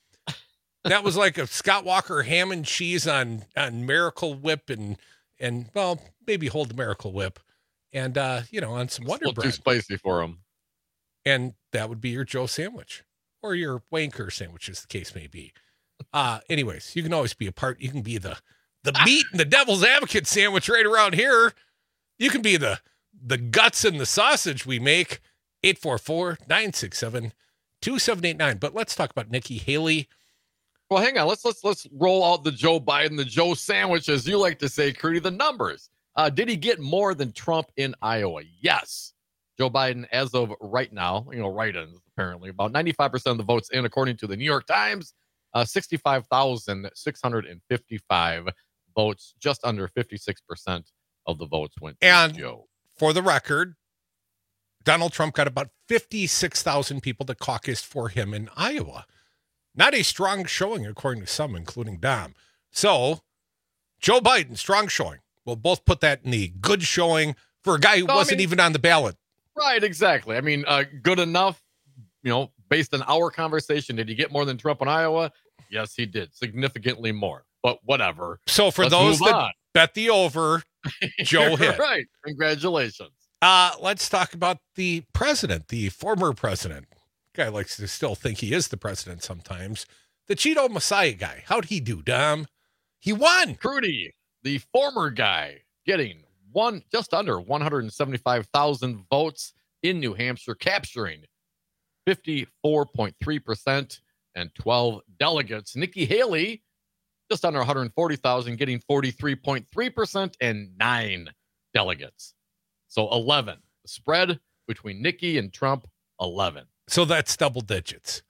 that was like a Scott Walker ham and cheese on on Miracle Whip and and well, maybe hold the Miracle Whip. And, uh, you know, on some Wonder Bread. Too spicy for him. And that would be your Joe sandwich or your wanker sandwich, as the case may be. Uh, anyways, you can always be a part. You can be the the meat and the devil's advocate sandwich right around here. You can be the the guts and the sausage we make. eight four four, nine six seven, two seven eight nine. But let's talk about Nikki Haley. Well, hang on. Let's let's let's roll out the Joe Biden, the Joe sandwich, as you like to say, Crudy, the numbers. Uh, did he get more than Trump in Iowa? Yes. Joe Biden, as of right now, you know, write-ins, apparently, about ninety-five percent of the votes in, according to the New York Times, uh, sixty-five thousand six hundred fifty-five votes, just under fifty-six percent of the votes went to and Joe. For the record, Donald Trump got about fifty-six thousand people that caucused for him in Iowa. Not a strong showing, according to some, including Dom. So, Joe Biden, strong showing. We'll both put that in the good showing for a guy who No, I wasn't mean- even on the ballot. Right, exactly. I mean, uh, good enough, you know, based on our conversation. Did he get more than Trump in Iowa? Yes, he did. Significantly more, but whatever. So for Let's those move that on. bet the over, Joe hit. Right. Congratulations. Uh, let's talk about the president, the former president. Guy likes to still think he is the president sometimes. The Cheeto Messiah guy. How'd he do, Dom? He won. Crudy, the former guy, getting one just under one hundred seventy-five thousand votes in New Hampshire, capturing fifty-four point three percent and twelve delegates. Nikki Haley, just under one hundred forty thousand, getting forty-three point three percent and nine delegates. So eleven. The spread between Nikki and Trump, eleven. So that's double digits.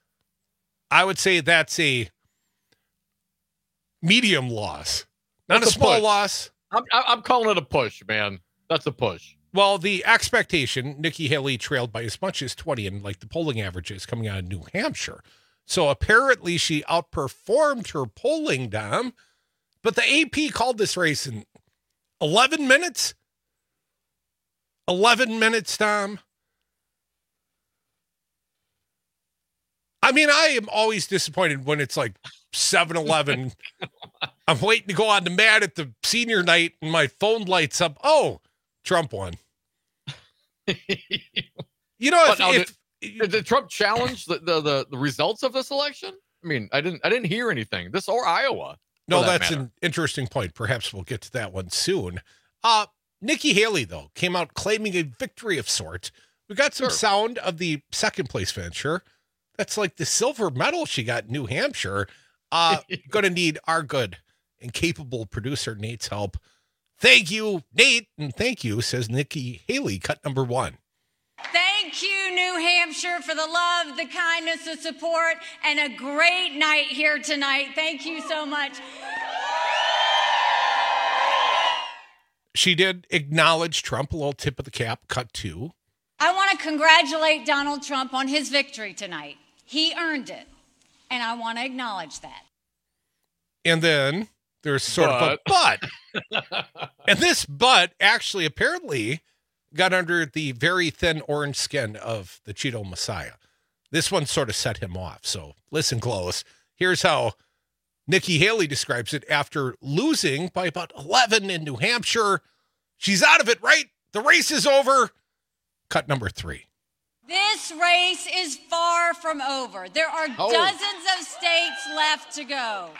I would say that's a medium loss. Not That's a a small push. loss. I'm, I'm calling it a push, man. That's a push. Well, the expectation, Nikki Haley trailed by as much as twenty in like the polling averages coming out of New Hampshire. So apparently she outperformed her polling, Dom. But the A P called this race in eleven minutes. eleven minutes, Dom. I mean, I am always disappointed when it's like seven eleven. I'm waiting to go on the mat at the senior night and my phone lights up. Oh, Trump won. You know, if, now, if did, did, did Trump challenge the, the, the, the results of this election? I mean, I didn't I didn't hear anything. This or Iowa. No, that that's matter. an interesting point. Perhaps we'll get to that one soon. Uh, Nikki Haley, though, came out claiming a victory of sorts. We got some Sure. sound of the second place finisher. That's like the silver medal she got in New Hampshire. Uh, going to need our good and capable producer Nate's help. Thank you, Nate, and thank you, says Nikki Haley, cut number one. Thank you, New Hampshire, for the love, the kindness, the support, and a great night here tonight. Thank you so much. She did acknowledge Trump, a little tip of the cap, cut two. I want to congratulate Donald Trump on his victory tonight. He earned it, and I want to acknowledge that. And then there's sort of a but. And this but actually apparently got under the very thin orange skin of the Cheeto Messiah. This one sort of set him off. So listen close. Here's how Nikki Haley describes it after losing by about eleven in New Hampshire. She's out of it, right? The race is over. Cut number three. This race is far from over. There are Oh. dozens of states left to go.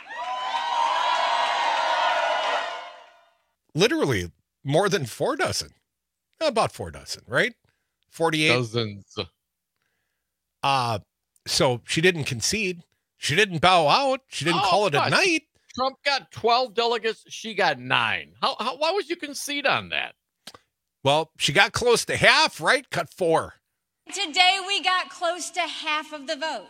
Literally more than four dozen. About four dozen, right? forty-eight. Dozens. Uh, so she didn't concede. She didn't bow out. She didn't Oh, call it a gosh. night. Trump got twelve delegates. She got nine. How, how? Why would you concede on that? Well, she got close to half, right? Cut four. Today we got close to half of the vote.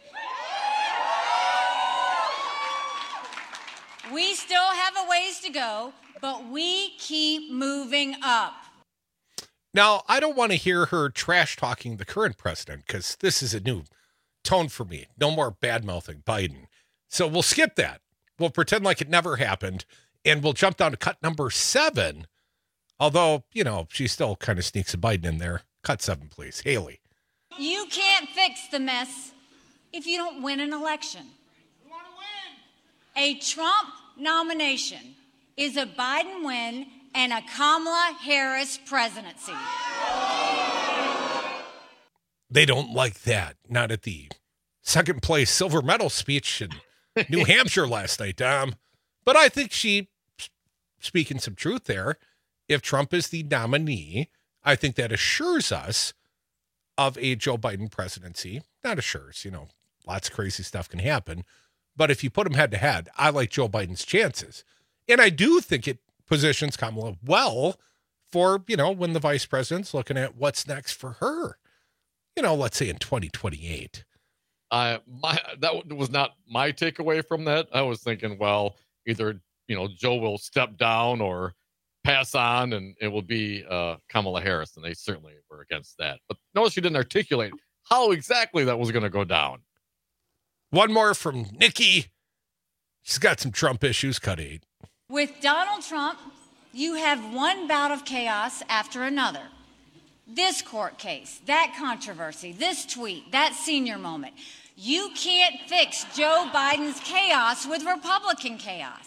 We still have a ways to go, but we keep moving up. Now, I don't want to hear her trash talking the current president because this is a new tone for me. No more bad mouthing Biden. So we'll skip that. We'll pretend like it never happened and we'll jump down to cut number seven. Although, you know, she still kind of sneaks a Biden in there. Cut seven, please. Haley. You can't fix the mess if you don't win an election. A Trump nomination is a Biden win and a Kamala Harris presidency. They don't like that. Not at the second place silver medal speech in New Hampshire last night, Dom. But I think she speaking some truth there. If Trump is the nominee, I think that assures us of a Joe Biden presidency. Not assures, you know, lots of crazy stuff can happen. But if you put them head to head, I like Joe Biden's chances. And I do think it positions Kamala well for, you know, when the vice president's looking at what's next for her, you know, let's say in twenty twenty-eight. Uh, my that was not my takeaway from that. I was thinking, well, either, you know, Joe will step down or pass on and it will be uh, Kamala Harris. And they certainly were against that. But notice she didn't articulate how exactly that was going to go down. One more from Nikki. She's got some Trump issues. Cut eight. With Donald Trump, you have one bout of chaos after another. This court case, that controversy, this tweet, that senior moment. You can't fix Joe Biden's chaos with Republican chaos.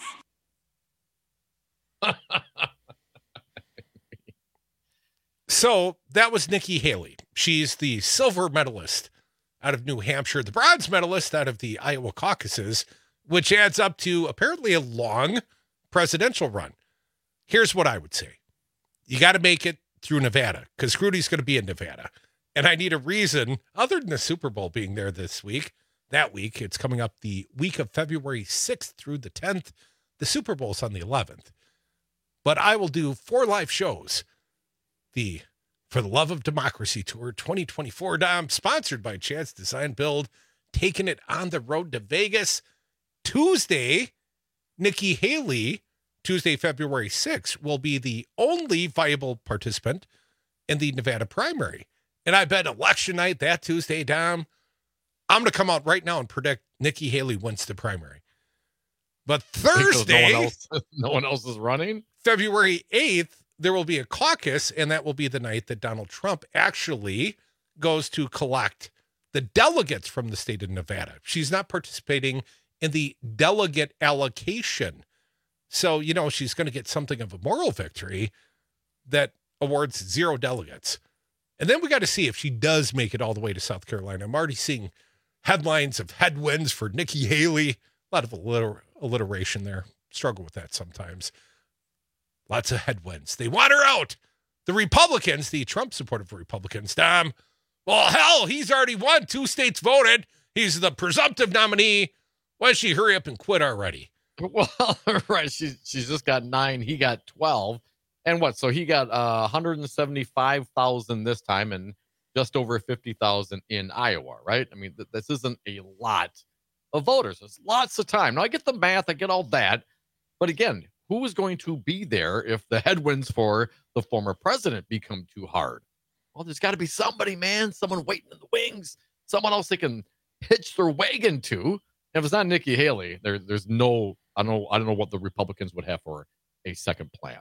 So that was Nikki Haley. She's the silver medalist out of New Hampshire, the bronze medalist out of the Iowa caucuses, which adds up to apparently a long presidential run. Here's what I would say. You got to make it through Nevada because Rudy's going to be in Nevada. And I need a reason other than the Super Bowl being there this week. That week, it's coming up the week of February sixth through the tenth. The Super Bowl's on the eleventh. But I will do four live shows. The For the Love of Democracy Tour twenty twenty-four, Dom, sponsored by Chance Design Build, taking it on the road to Vegas. Tuesday, Nikki Haley, Tuesday, February sixth, will be the only viable participant in the Nevada primary. And I bet election night that Tuesday, Dom, I'm going to come out right now and predict Nikki Haley wins the primary. But Because Thursday, no one, else, no one else is running. February eighth, there will be a caucus, and that will be the night that Donald Trump actually goes to collect the delegates from the state of Nevada. She's not participating in the delegate allocation. So, you know, she's going to get something of a moral victory that awards zero delegates. And then we got to see if she does make it all the way to South Carolina. I'm already seeing headlines of headwinds for Nikki Haley. A lot of alliter- alliteration there. Struggle with that sometimes. Lots of headwinds. They want her out. The Republicans, the Trump-supportive Republicans, Dom, well, hell, he's already won. Two states voted. He's the presumptive nominee. Why don't she hurry up and quit already? Well, right. She's, she's just got nine. He got twelve. And what? So he got uh, one hundred seventy-five thousand this time and just over fifty thousand in Iowa, right? I mean, th- this isn't a lot of voters. It's lots of time. Now, I get the math. I get all that. But again, who is going to be there if the headwinds for the former president become too hard? Well, there's got to be somebody, man. Someone waiting in the wings. Someone else they can hitch their wagon to. And if it's not Nikki Haley, there, there's no, I don't know, I don't know what the Republicans would have for a second plan.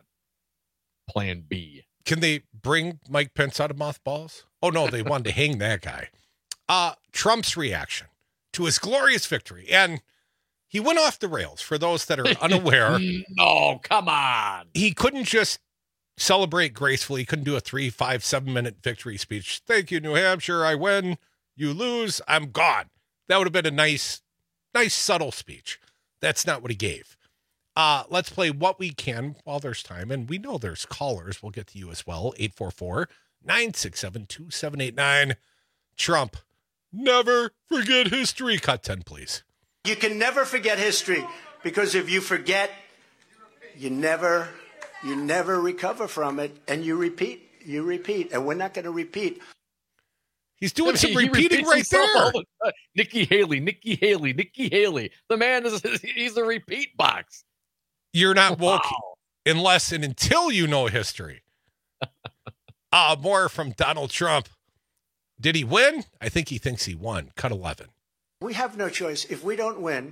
Plan B. Can they bring Mike Pence out of mothballs? Oh, no, they wanted to hang that guy. Uh, Trump's reaction to his glorious victory. And he went off the rails. For those that are unaware. No, come on. He couldn't just celebrate gracefully. He couldn't do a three, five, seven minute victory speech. Thank you, New Hampshire. I win. You lose. I'm gone. That would have been a nice, nice, subtle speech. That's not what he gave. Uh, let's play What We Can while there's time. And we know there's callers. We'll get to you as well. eight four four, nine six seven, two seven eight nine. Trump, never forget history. Cut ten, please. You can never forget history, because if you forget, you never, you never recover from it, and you repeat, you repeat, and we're not going to repeat. He's doing some He repeating repeats right himself there. all the time. Nikki Haley, Nikki Haley, Nikki Haley. The man is, he's a repeat box. You're not woke Wow. unless and until you know history. uh, more from Donald Trump. Did he win? I think he thinks he won. Cut eleven. We have no choice. If we don't win,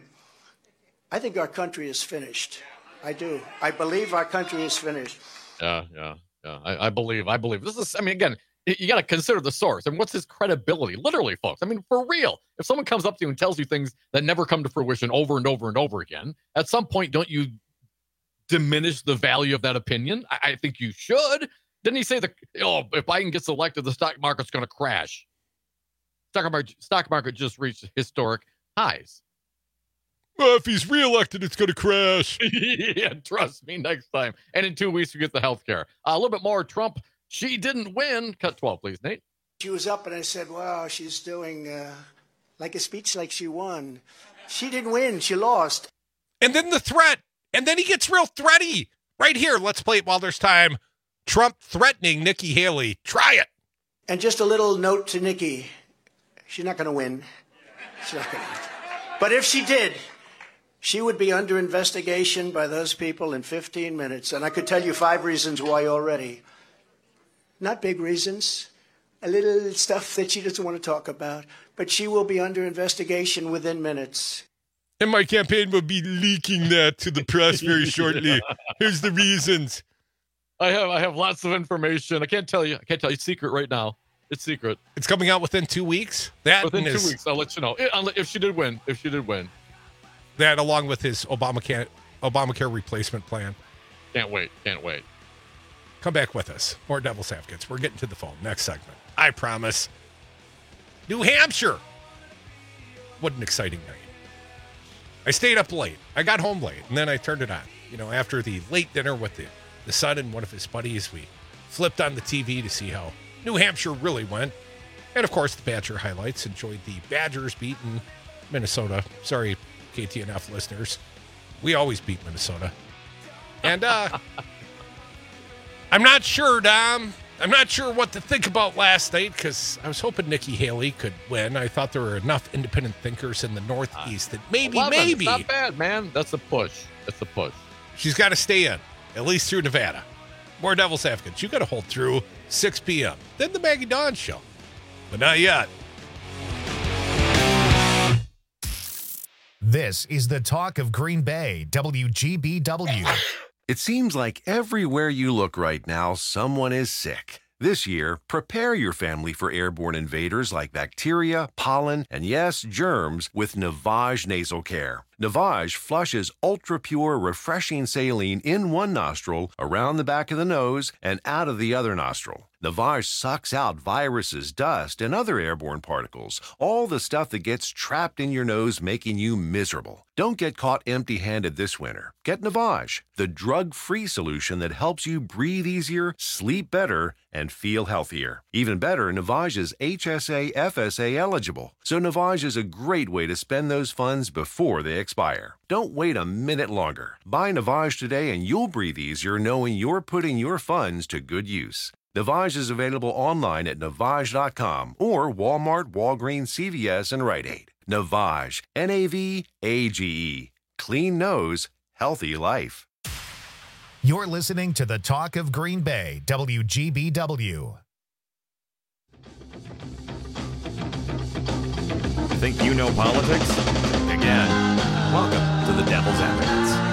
I think our country is finished. I do. I believe our country is finished. Yeah, yeah, yeah. I, I believe, I believe. This is, I mean, again, you got to consider the source. And what's his credibility? Literally, folks. I mean, for real. If someone comes up to you and tells you things that never come to fruition over and over and over again, at some point, don't you diminish the value of that opinion? I, I think you should. Didn't he say that, oh, if Biden gets elected, the stock market's going to crash? Stock market, stock market just reached historic highs. Well, if he's reelected, it's going to crash. Yeah, trust me, next time. And in two weeks, we get the health care. Uh, a little bit more Trump. She didn't win. Cut twelve, please, Nate. She was up, and I said, wow, she's doing uh, like a speech like she won. She didn't win. She lost. And then the threat. And then he gets real threaty. Right here, let's play it while there's time. Trump threatening Nikki Haley. Try it. And just a little note to Nikki. She's not going to win. She's not going to win. But if she did, she would be under investigation by those people in fifteen minutes. And I could tell you five reasons why already. Not big reasons. A little stuff that she doesn't want to talk about. But she will be under investigation within minutes. And my campaign will be leaking that to the press very shortly. Yeah. Here's the reasons. I have I have lots of information. I can't tell you. I can't tell you. It's secret right now. It's secret. It's coming out within two weeks. That within two is, weeks, I'll let you know. If she did win. If she did win. That along with his Obamacare Obamacare replacement plan. Can't wait. Can't wait. Come back with us. More Devil's Advocates. We're getting to the phone. Next segment. I promise. New Hampshire. What an exciting night. I stayed up late. I got home late, and then I turned it on. You know, after the late dinner with the, the son and one of his buddies, we flipped on the T V to see how New Hampshire really went. And, of course, the Badger highlights. Enjoyed the Badgers beating Minnesota. Sorry, K T N F listeners. We always beat Minnesota. And uh, I'm not sure, Dom. I'm not sure what to think about last night because I was hoping Nikki Haley could win. I thought there were enough independent thinkers in the Northeast that maybe, eleven. maybe. It's not bad, man. That's a push. That's a push. She's got to stay in, at least through Nevada. More Devil's Advocates. You got to hold through six p.m. Then the Maggie Dawn Show. But not yet. This is the talk of Green Bay, W G B W. It seems like everywhere you look right now, someone is sick. This year, prepare your family for airborne invaders like bacteria, pollen, and yes, germs with Navage Nasal Care. Navage flushes ultra-pure, refreshing saline in one nostril, around the back of the nose, and out of the other nostril. Navage sucks out viruses, dust, and other airborne particles, all the stuff that gets trapped in your nose, making you miserable. Don't get caught empty-handed this winter. Get Navage, the drug-free solution that helps you breathe easier, sleep better, and feel healthier. Even better, Navage is H S A F S A eligible, so Navage is a great way to spend those funds before they expire. Don't wait a minute longer. Buy Navage today and you'll breathe easier knowing you're putting your funds to good use. Navage is available online at Navage dot com or Walmart, Walgreens, C V S, and Rite Aid. Navage, N A V A G E. Clean nose, healthy life. You're listening to the talk of Green Bay, W G B W. Think you know politics? Again, welcome to the Devil's Advocates.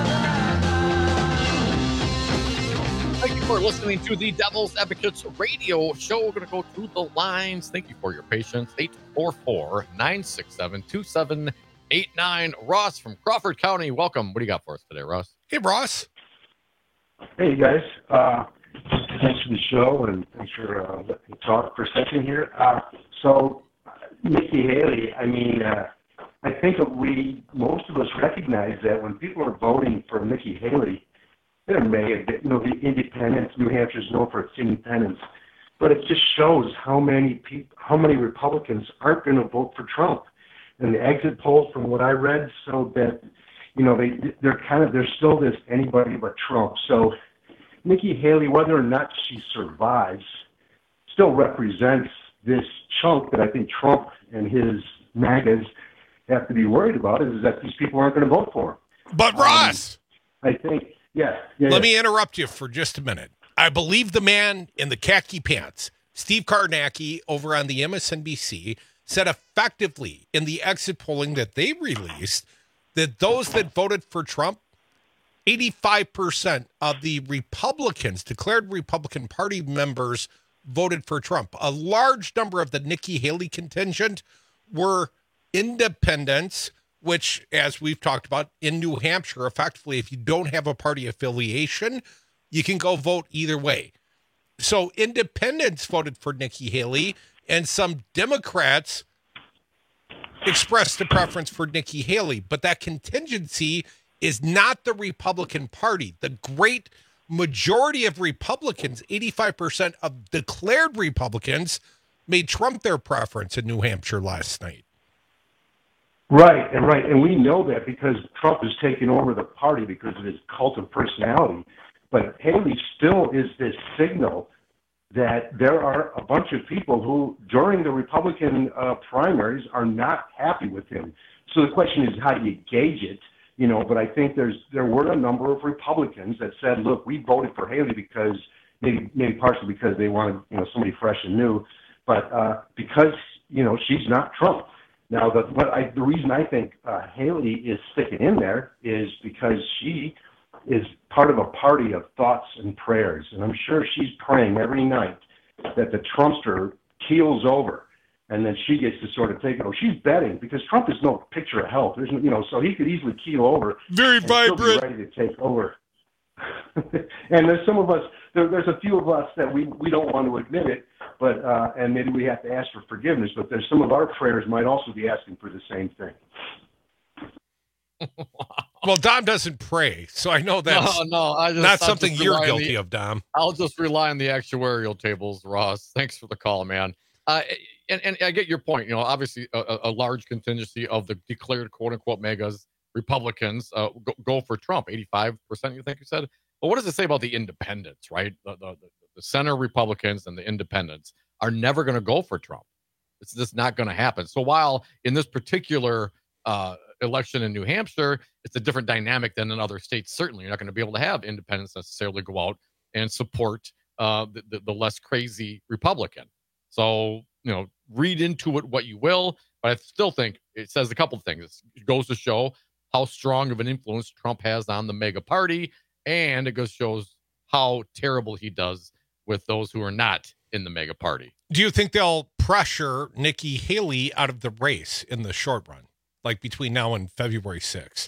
Thank you for listening to the Devil's Advocates radio show. We're going to go through the lines. Thank you for your patience. eight four four, nine six seven, two seven eight nine. Ross from Crawford County, welcome. What do you got for us today, Ross? Hey, Ross. Hey, guys. Uh, thanks for the show, and thanks for uh, letting me talk for a second here. Uh, so, Nikki Haley, I mean, uh, I think we, most of us recognize that when people are voting for Nikki Haley, there may have been, you know, the independence, New Hampshire is known for its independence, but it just shows how many people, how many Republicans aren't going to vote for Trump. And the exit polls, from what I read, showed that, you know, they, they're kind of, there's still this anybody but Trump. So Nikki Haley, whether or not she survives, still represents this chunk that I think Trump and his MAGAs have to be worried about, is that these people aren't going to vote for him. But Ross, um, I think, yeah. yeah let yeah. me interrupt you for just a minute. I believe the man in the khaki pants, Steve Karnacki, over on the M S N B C, said effectively in the exit polling that they released that those that voted for Trump, eighty-five percent of the Republicans, declared Republican Party members, voted for Trump. A large number of the Nikki Haley contingent were independents, which, as we've talked about, in New Hampshire, effectively, if you don't have a party affiliation, you can go vote either way. So independents voted for Nikki Haley, and some Democrats expressed a preference for Nikki Haley, but that contingency is not the Republican Party. The great majority of Republicans, eighty-five percent of declared Republicans, made Trump their preference in New Hampshire last night. Right, and right, and we know that because Trump has taken over the party because of his cult of personality. But Haley still is this signal that there are a bunch of people who, during the Republican uh, primaries, are not happy with him. So the question is, how do you gauge it? You know, but I think there's there were a number of Republicans that said, look, we voted for Haley because maybe maybe partially because they wanted, you know, somebody fresh and new, but uh, because, you know, she's not Trump. Now, the what I, the reason I think uh, Haley is sticking in there is because she is part of a party of thoughts and prayers, and I'm sure she's praying every night that the Trumpster keels over, and then she gets to sort of take it over. She's betting because Trump is no picture of health. There's no, you know, so he could easily keel over. Very and vibrant. Still be ready to take over. And there's some of us, there, there's a few of us that we, we don't want to admit it, but uh, and maybe we have to ask for forgiveness, but there's some of our prayers might also be asking for the same thing. Well, Dom doesn't pray, so I know that's no, no, I just, not I'll something just you're rely on guilty the, of, Dom. I'll just rely on the actuarial tables, Ross. Thanks for the call, man. Uh, and, and I get your point. You know, obviously, a, a large contingency of the declared quote-unquote megas Republicans uh, go, go for Trump. eighty-five percent, you think you said? But what does it say about the independents, right? The, the, the center Republicans and the independents are never going to go for Trump. It's just not going to happen. So while in this particular uh, election in New Hampshire, it's a different dynamic than in other states. Certainly, you're not going to be able to have independents necessarily go out and support uh, the, the, the less crazy Republican. So, you know, read into it what you will, but I still think it says a couple of things. It goes to show how strong of an influence Trump has on the MAGA party. And it just shows how terrible he does with those who are not in the MAGA party. Do you think they'll pressure Nikki Haley out of the race in the short run, like between now and February sixth?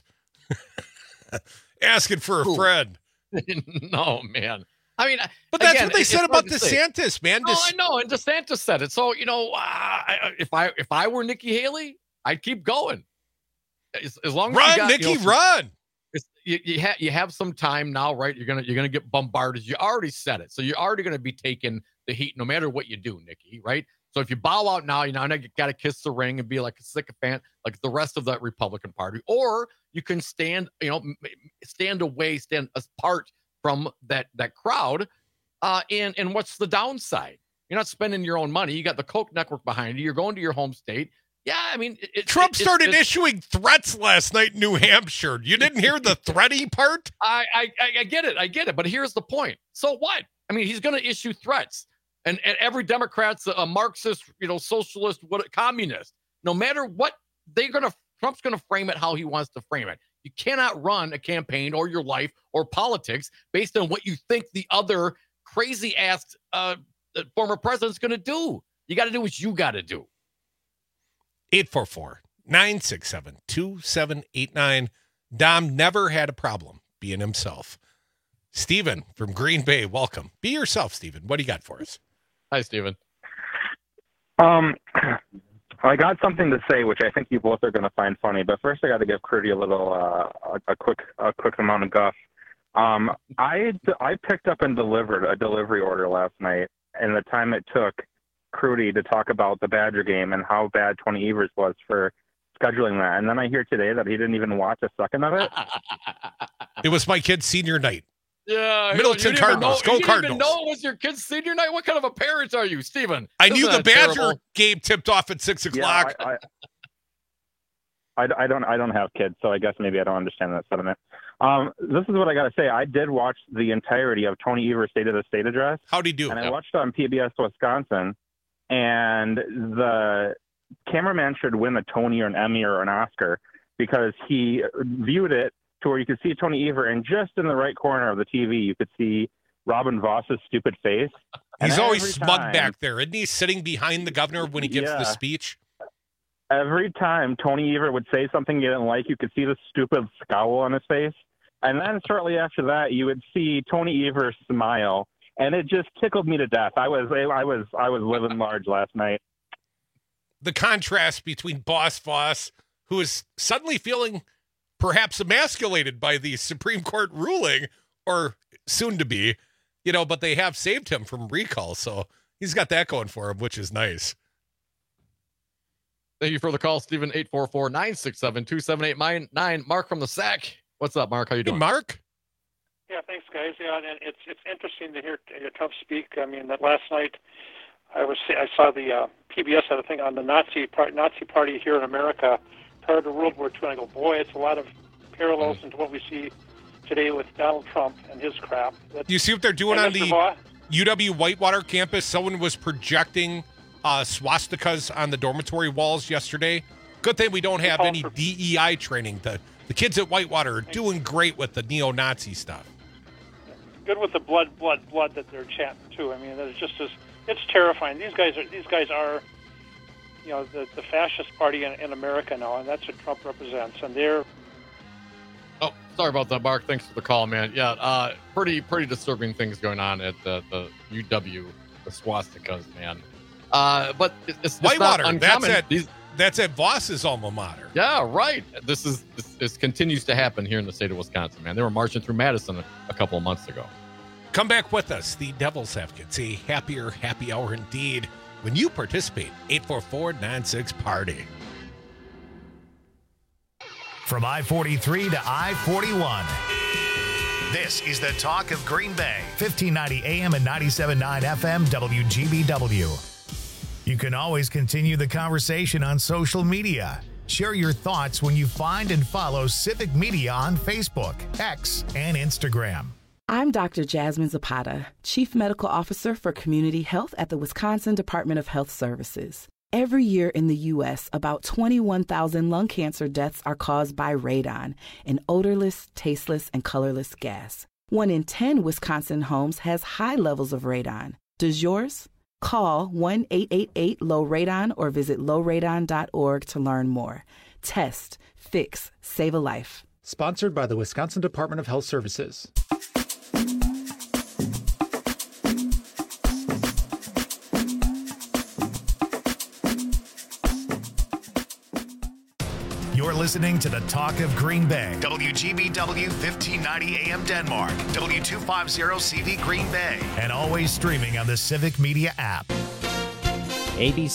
Asking for a Ooh. friend. No, man. I mean, but that's again, what they it's said hard about to say. DeSantis, man. No, Des- I know, and DeSantis said it. So, you know, uh, I, if I if I were Nikki Haley, I'd keep going. As, as long as run, you got, Nikki, you know, some, run. It's, you you, ha- you have some time now, right? You're gonna you're gonna get bombarded. You already said it, so you're already gonna be taking the heat, no matter what you do, Nikki. Right? So if you bow out now, you know, you got to kiss the ring and be like a sycophant, like the rest of that Republican Party, or you can stand, you know, stand away, stand apart from that that crowd. Uh, and and what's the downside? You're not spending your own money. You got the Koch network behind you. You're going to your home state. Yeah, I mean, it, Trump it, started it's, issuing threats last night in New Hampshire. You didn't hear the threaty part? I, I I get it, I get it. But here's the point. So what? I mean, he's going to issue threats, and and every Democrat's a, a Marxist, you know, socialist, what communist. No matter what, they're going to Trump's going to frame it how he wants to frame it. You cannot run a campaign or your life or politics based on what you think the other crazy ass uh, former president's going to do. You got to do what you got to do. eight four four, nine six seven, two seven eight nine. Dom never had a problem being himself. Stephen from Green Bay, welcome. Be yourself, Stephen. What do you got for us? Hi, Stephen. Um, I got something to say, which I think you both are going to find funny. But first, I got to give Crudy a little, uh, a, a quick, a quick amount of guff. Um, I I picked up and delivered a delivery order last night, and the time it took Crudy to talk about the Badger game and how bad Tony Evers was for scheduling that. And then I hear today that he didn't even watch a second of it. It was my kid's senior night. Yeah, Middleton you Cardinals. Know, Go you Cardinals. Didn't even know it was your kid's senior night? What kind of a parent are you, Stephen? I Isn't knew the that Badger terrible? game tipped off at six o'clock. Yeah, I, I, I, I don't I don't have kids, so I guess maybe I don't understand that sentiment. Um, this is what I got to say. I did watch the entirety of Tony Evers' State of the State address. How'd he do? And Yeah. I watched it on P B S Wisconsin, and the cameraman should win a Tony or an Emmy or an Oscar because he viewed it to where you could see Tony Evers, and just in the right corner of the T V, you could see Robin Voss's stupid face. And He's always every smug time- back there. Isn't he sitting behind the governor when he gives Yeah. the speech? Every time Tony Evers would say something you didn't like, you could see the stupid scowl on his face. And then shortly after that, you would see Tony Evers smile, and it just tickled me to death. I was, I was, I was living large last night. The contrast between Boss Voss, who is suddenly feeling perhaps emasculated by the Supreme Court ruling, or soon to be, you know, but they have saved him from recall. So he's got that going for him, which is nice. Thank you for the call, Stephen. eight four four, nine six seven, two seven eight nine. Mark from the Sack. What's up, Mark? How you doing? Hey, Mark? Yeah, thanks, guys. Yeah, and it's it's interesting to hear Trump speak. I mean, that last night I was I saw the uh, P B S had a thing on the Nazi part, Nazi Party here in America prior to World War Two. And I go, boy, it's a lot of parallels into what we see today with Donald Trump and his crap. That's, Do you see what they're doing and on Mister the Voss, U W Whitewater campus? Someone was projecting uh, swastikas on the dormitory walls yesterday. Good thing we don't have any D E I training. The the kids at Whitewater are doing great with the neo-Nazi stuff. good with the blood, blood, blood that they're chanting too. I mean, it's just as it's terrifying. These guys are these guys are, you know, the the fascist party in, in America now, and that's what Trump represents. And they're Oh, sorry about that, Mark. Thanks for the call, man. Yeah, uh, pretty pretty disturbing things going on at the, the U W, the swastikas, man. Uh, but it's, it's Whitewater. not That's uncommon. at These, that's at Voss's alma mater. yeah, right. This is this, this continues to happen here in the state of Wisconsin, man. They were marching through Madison a, a couple of months ago. Come back with us. The Devil's Advocates, a happier happy hour indeed when you participate. eight four four, nine six, party. From I forty-three to I forty-one. This is the talk of Green Bay, fifteen ninety A M and ninety-seven point nine F M W G B W. You can always continue the conversation on social media. Share your thoughts when you find and follow Civic Media on Facebook, X, and Instagram. I'm Doctor Jasmine Zapata, Chief Medical Officer for Community Health at the Wisconsin Department of Health Services. Every year in the U S, about twenty-one thousand lung cancer deaths are caused by radon, an odorless, tasteless, and colorless gas. One in ten Wisconsin homes has high levels of radon. Does yours? Call one eight eight eight, low radon or visit low radon dot org to learn more. Test, fix, save a life. Sponsored by the Wisconsin Department of Health Services. You're listening to the Talk of Green Bay. W G B W fifteen ninety A M Denmark. W two fifty C V Green Bay. And always streaming on the Civic Media app. A B C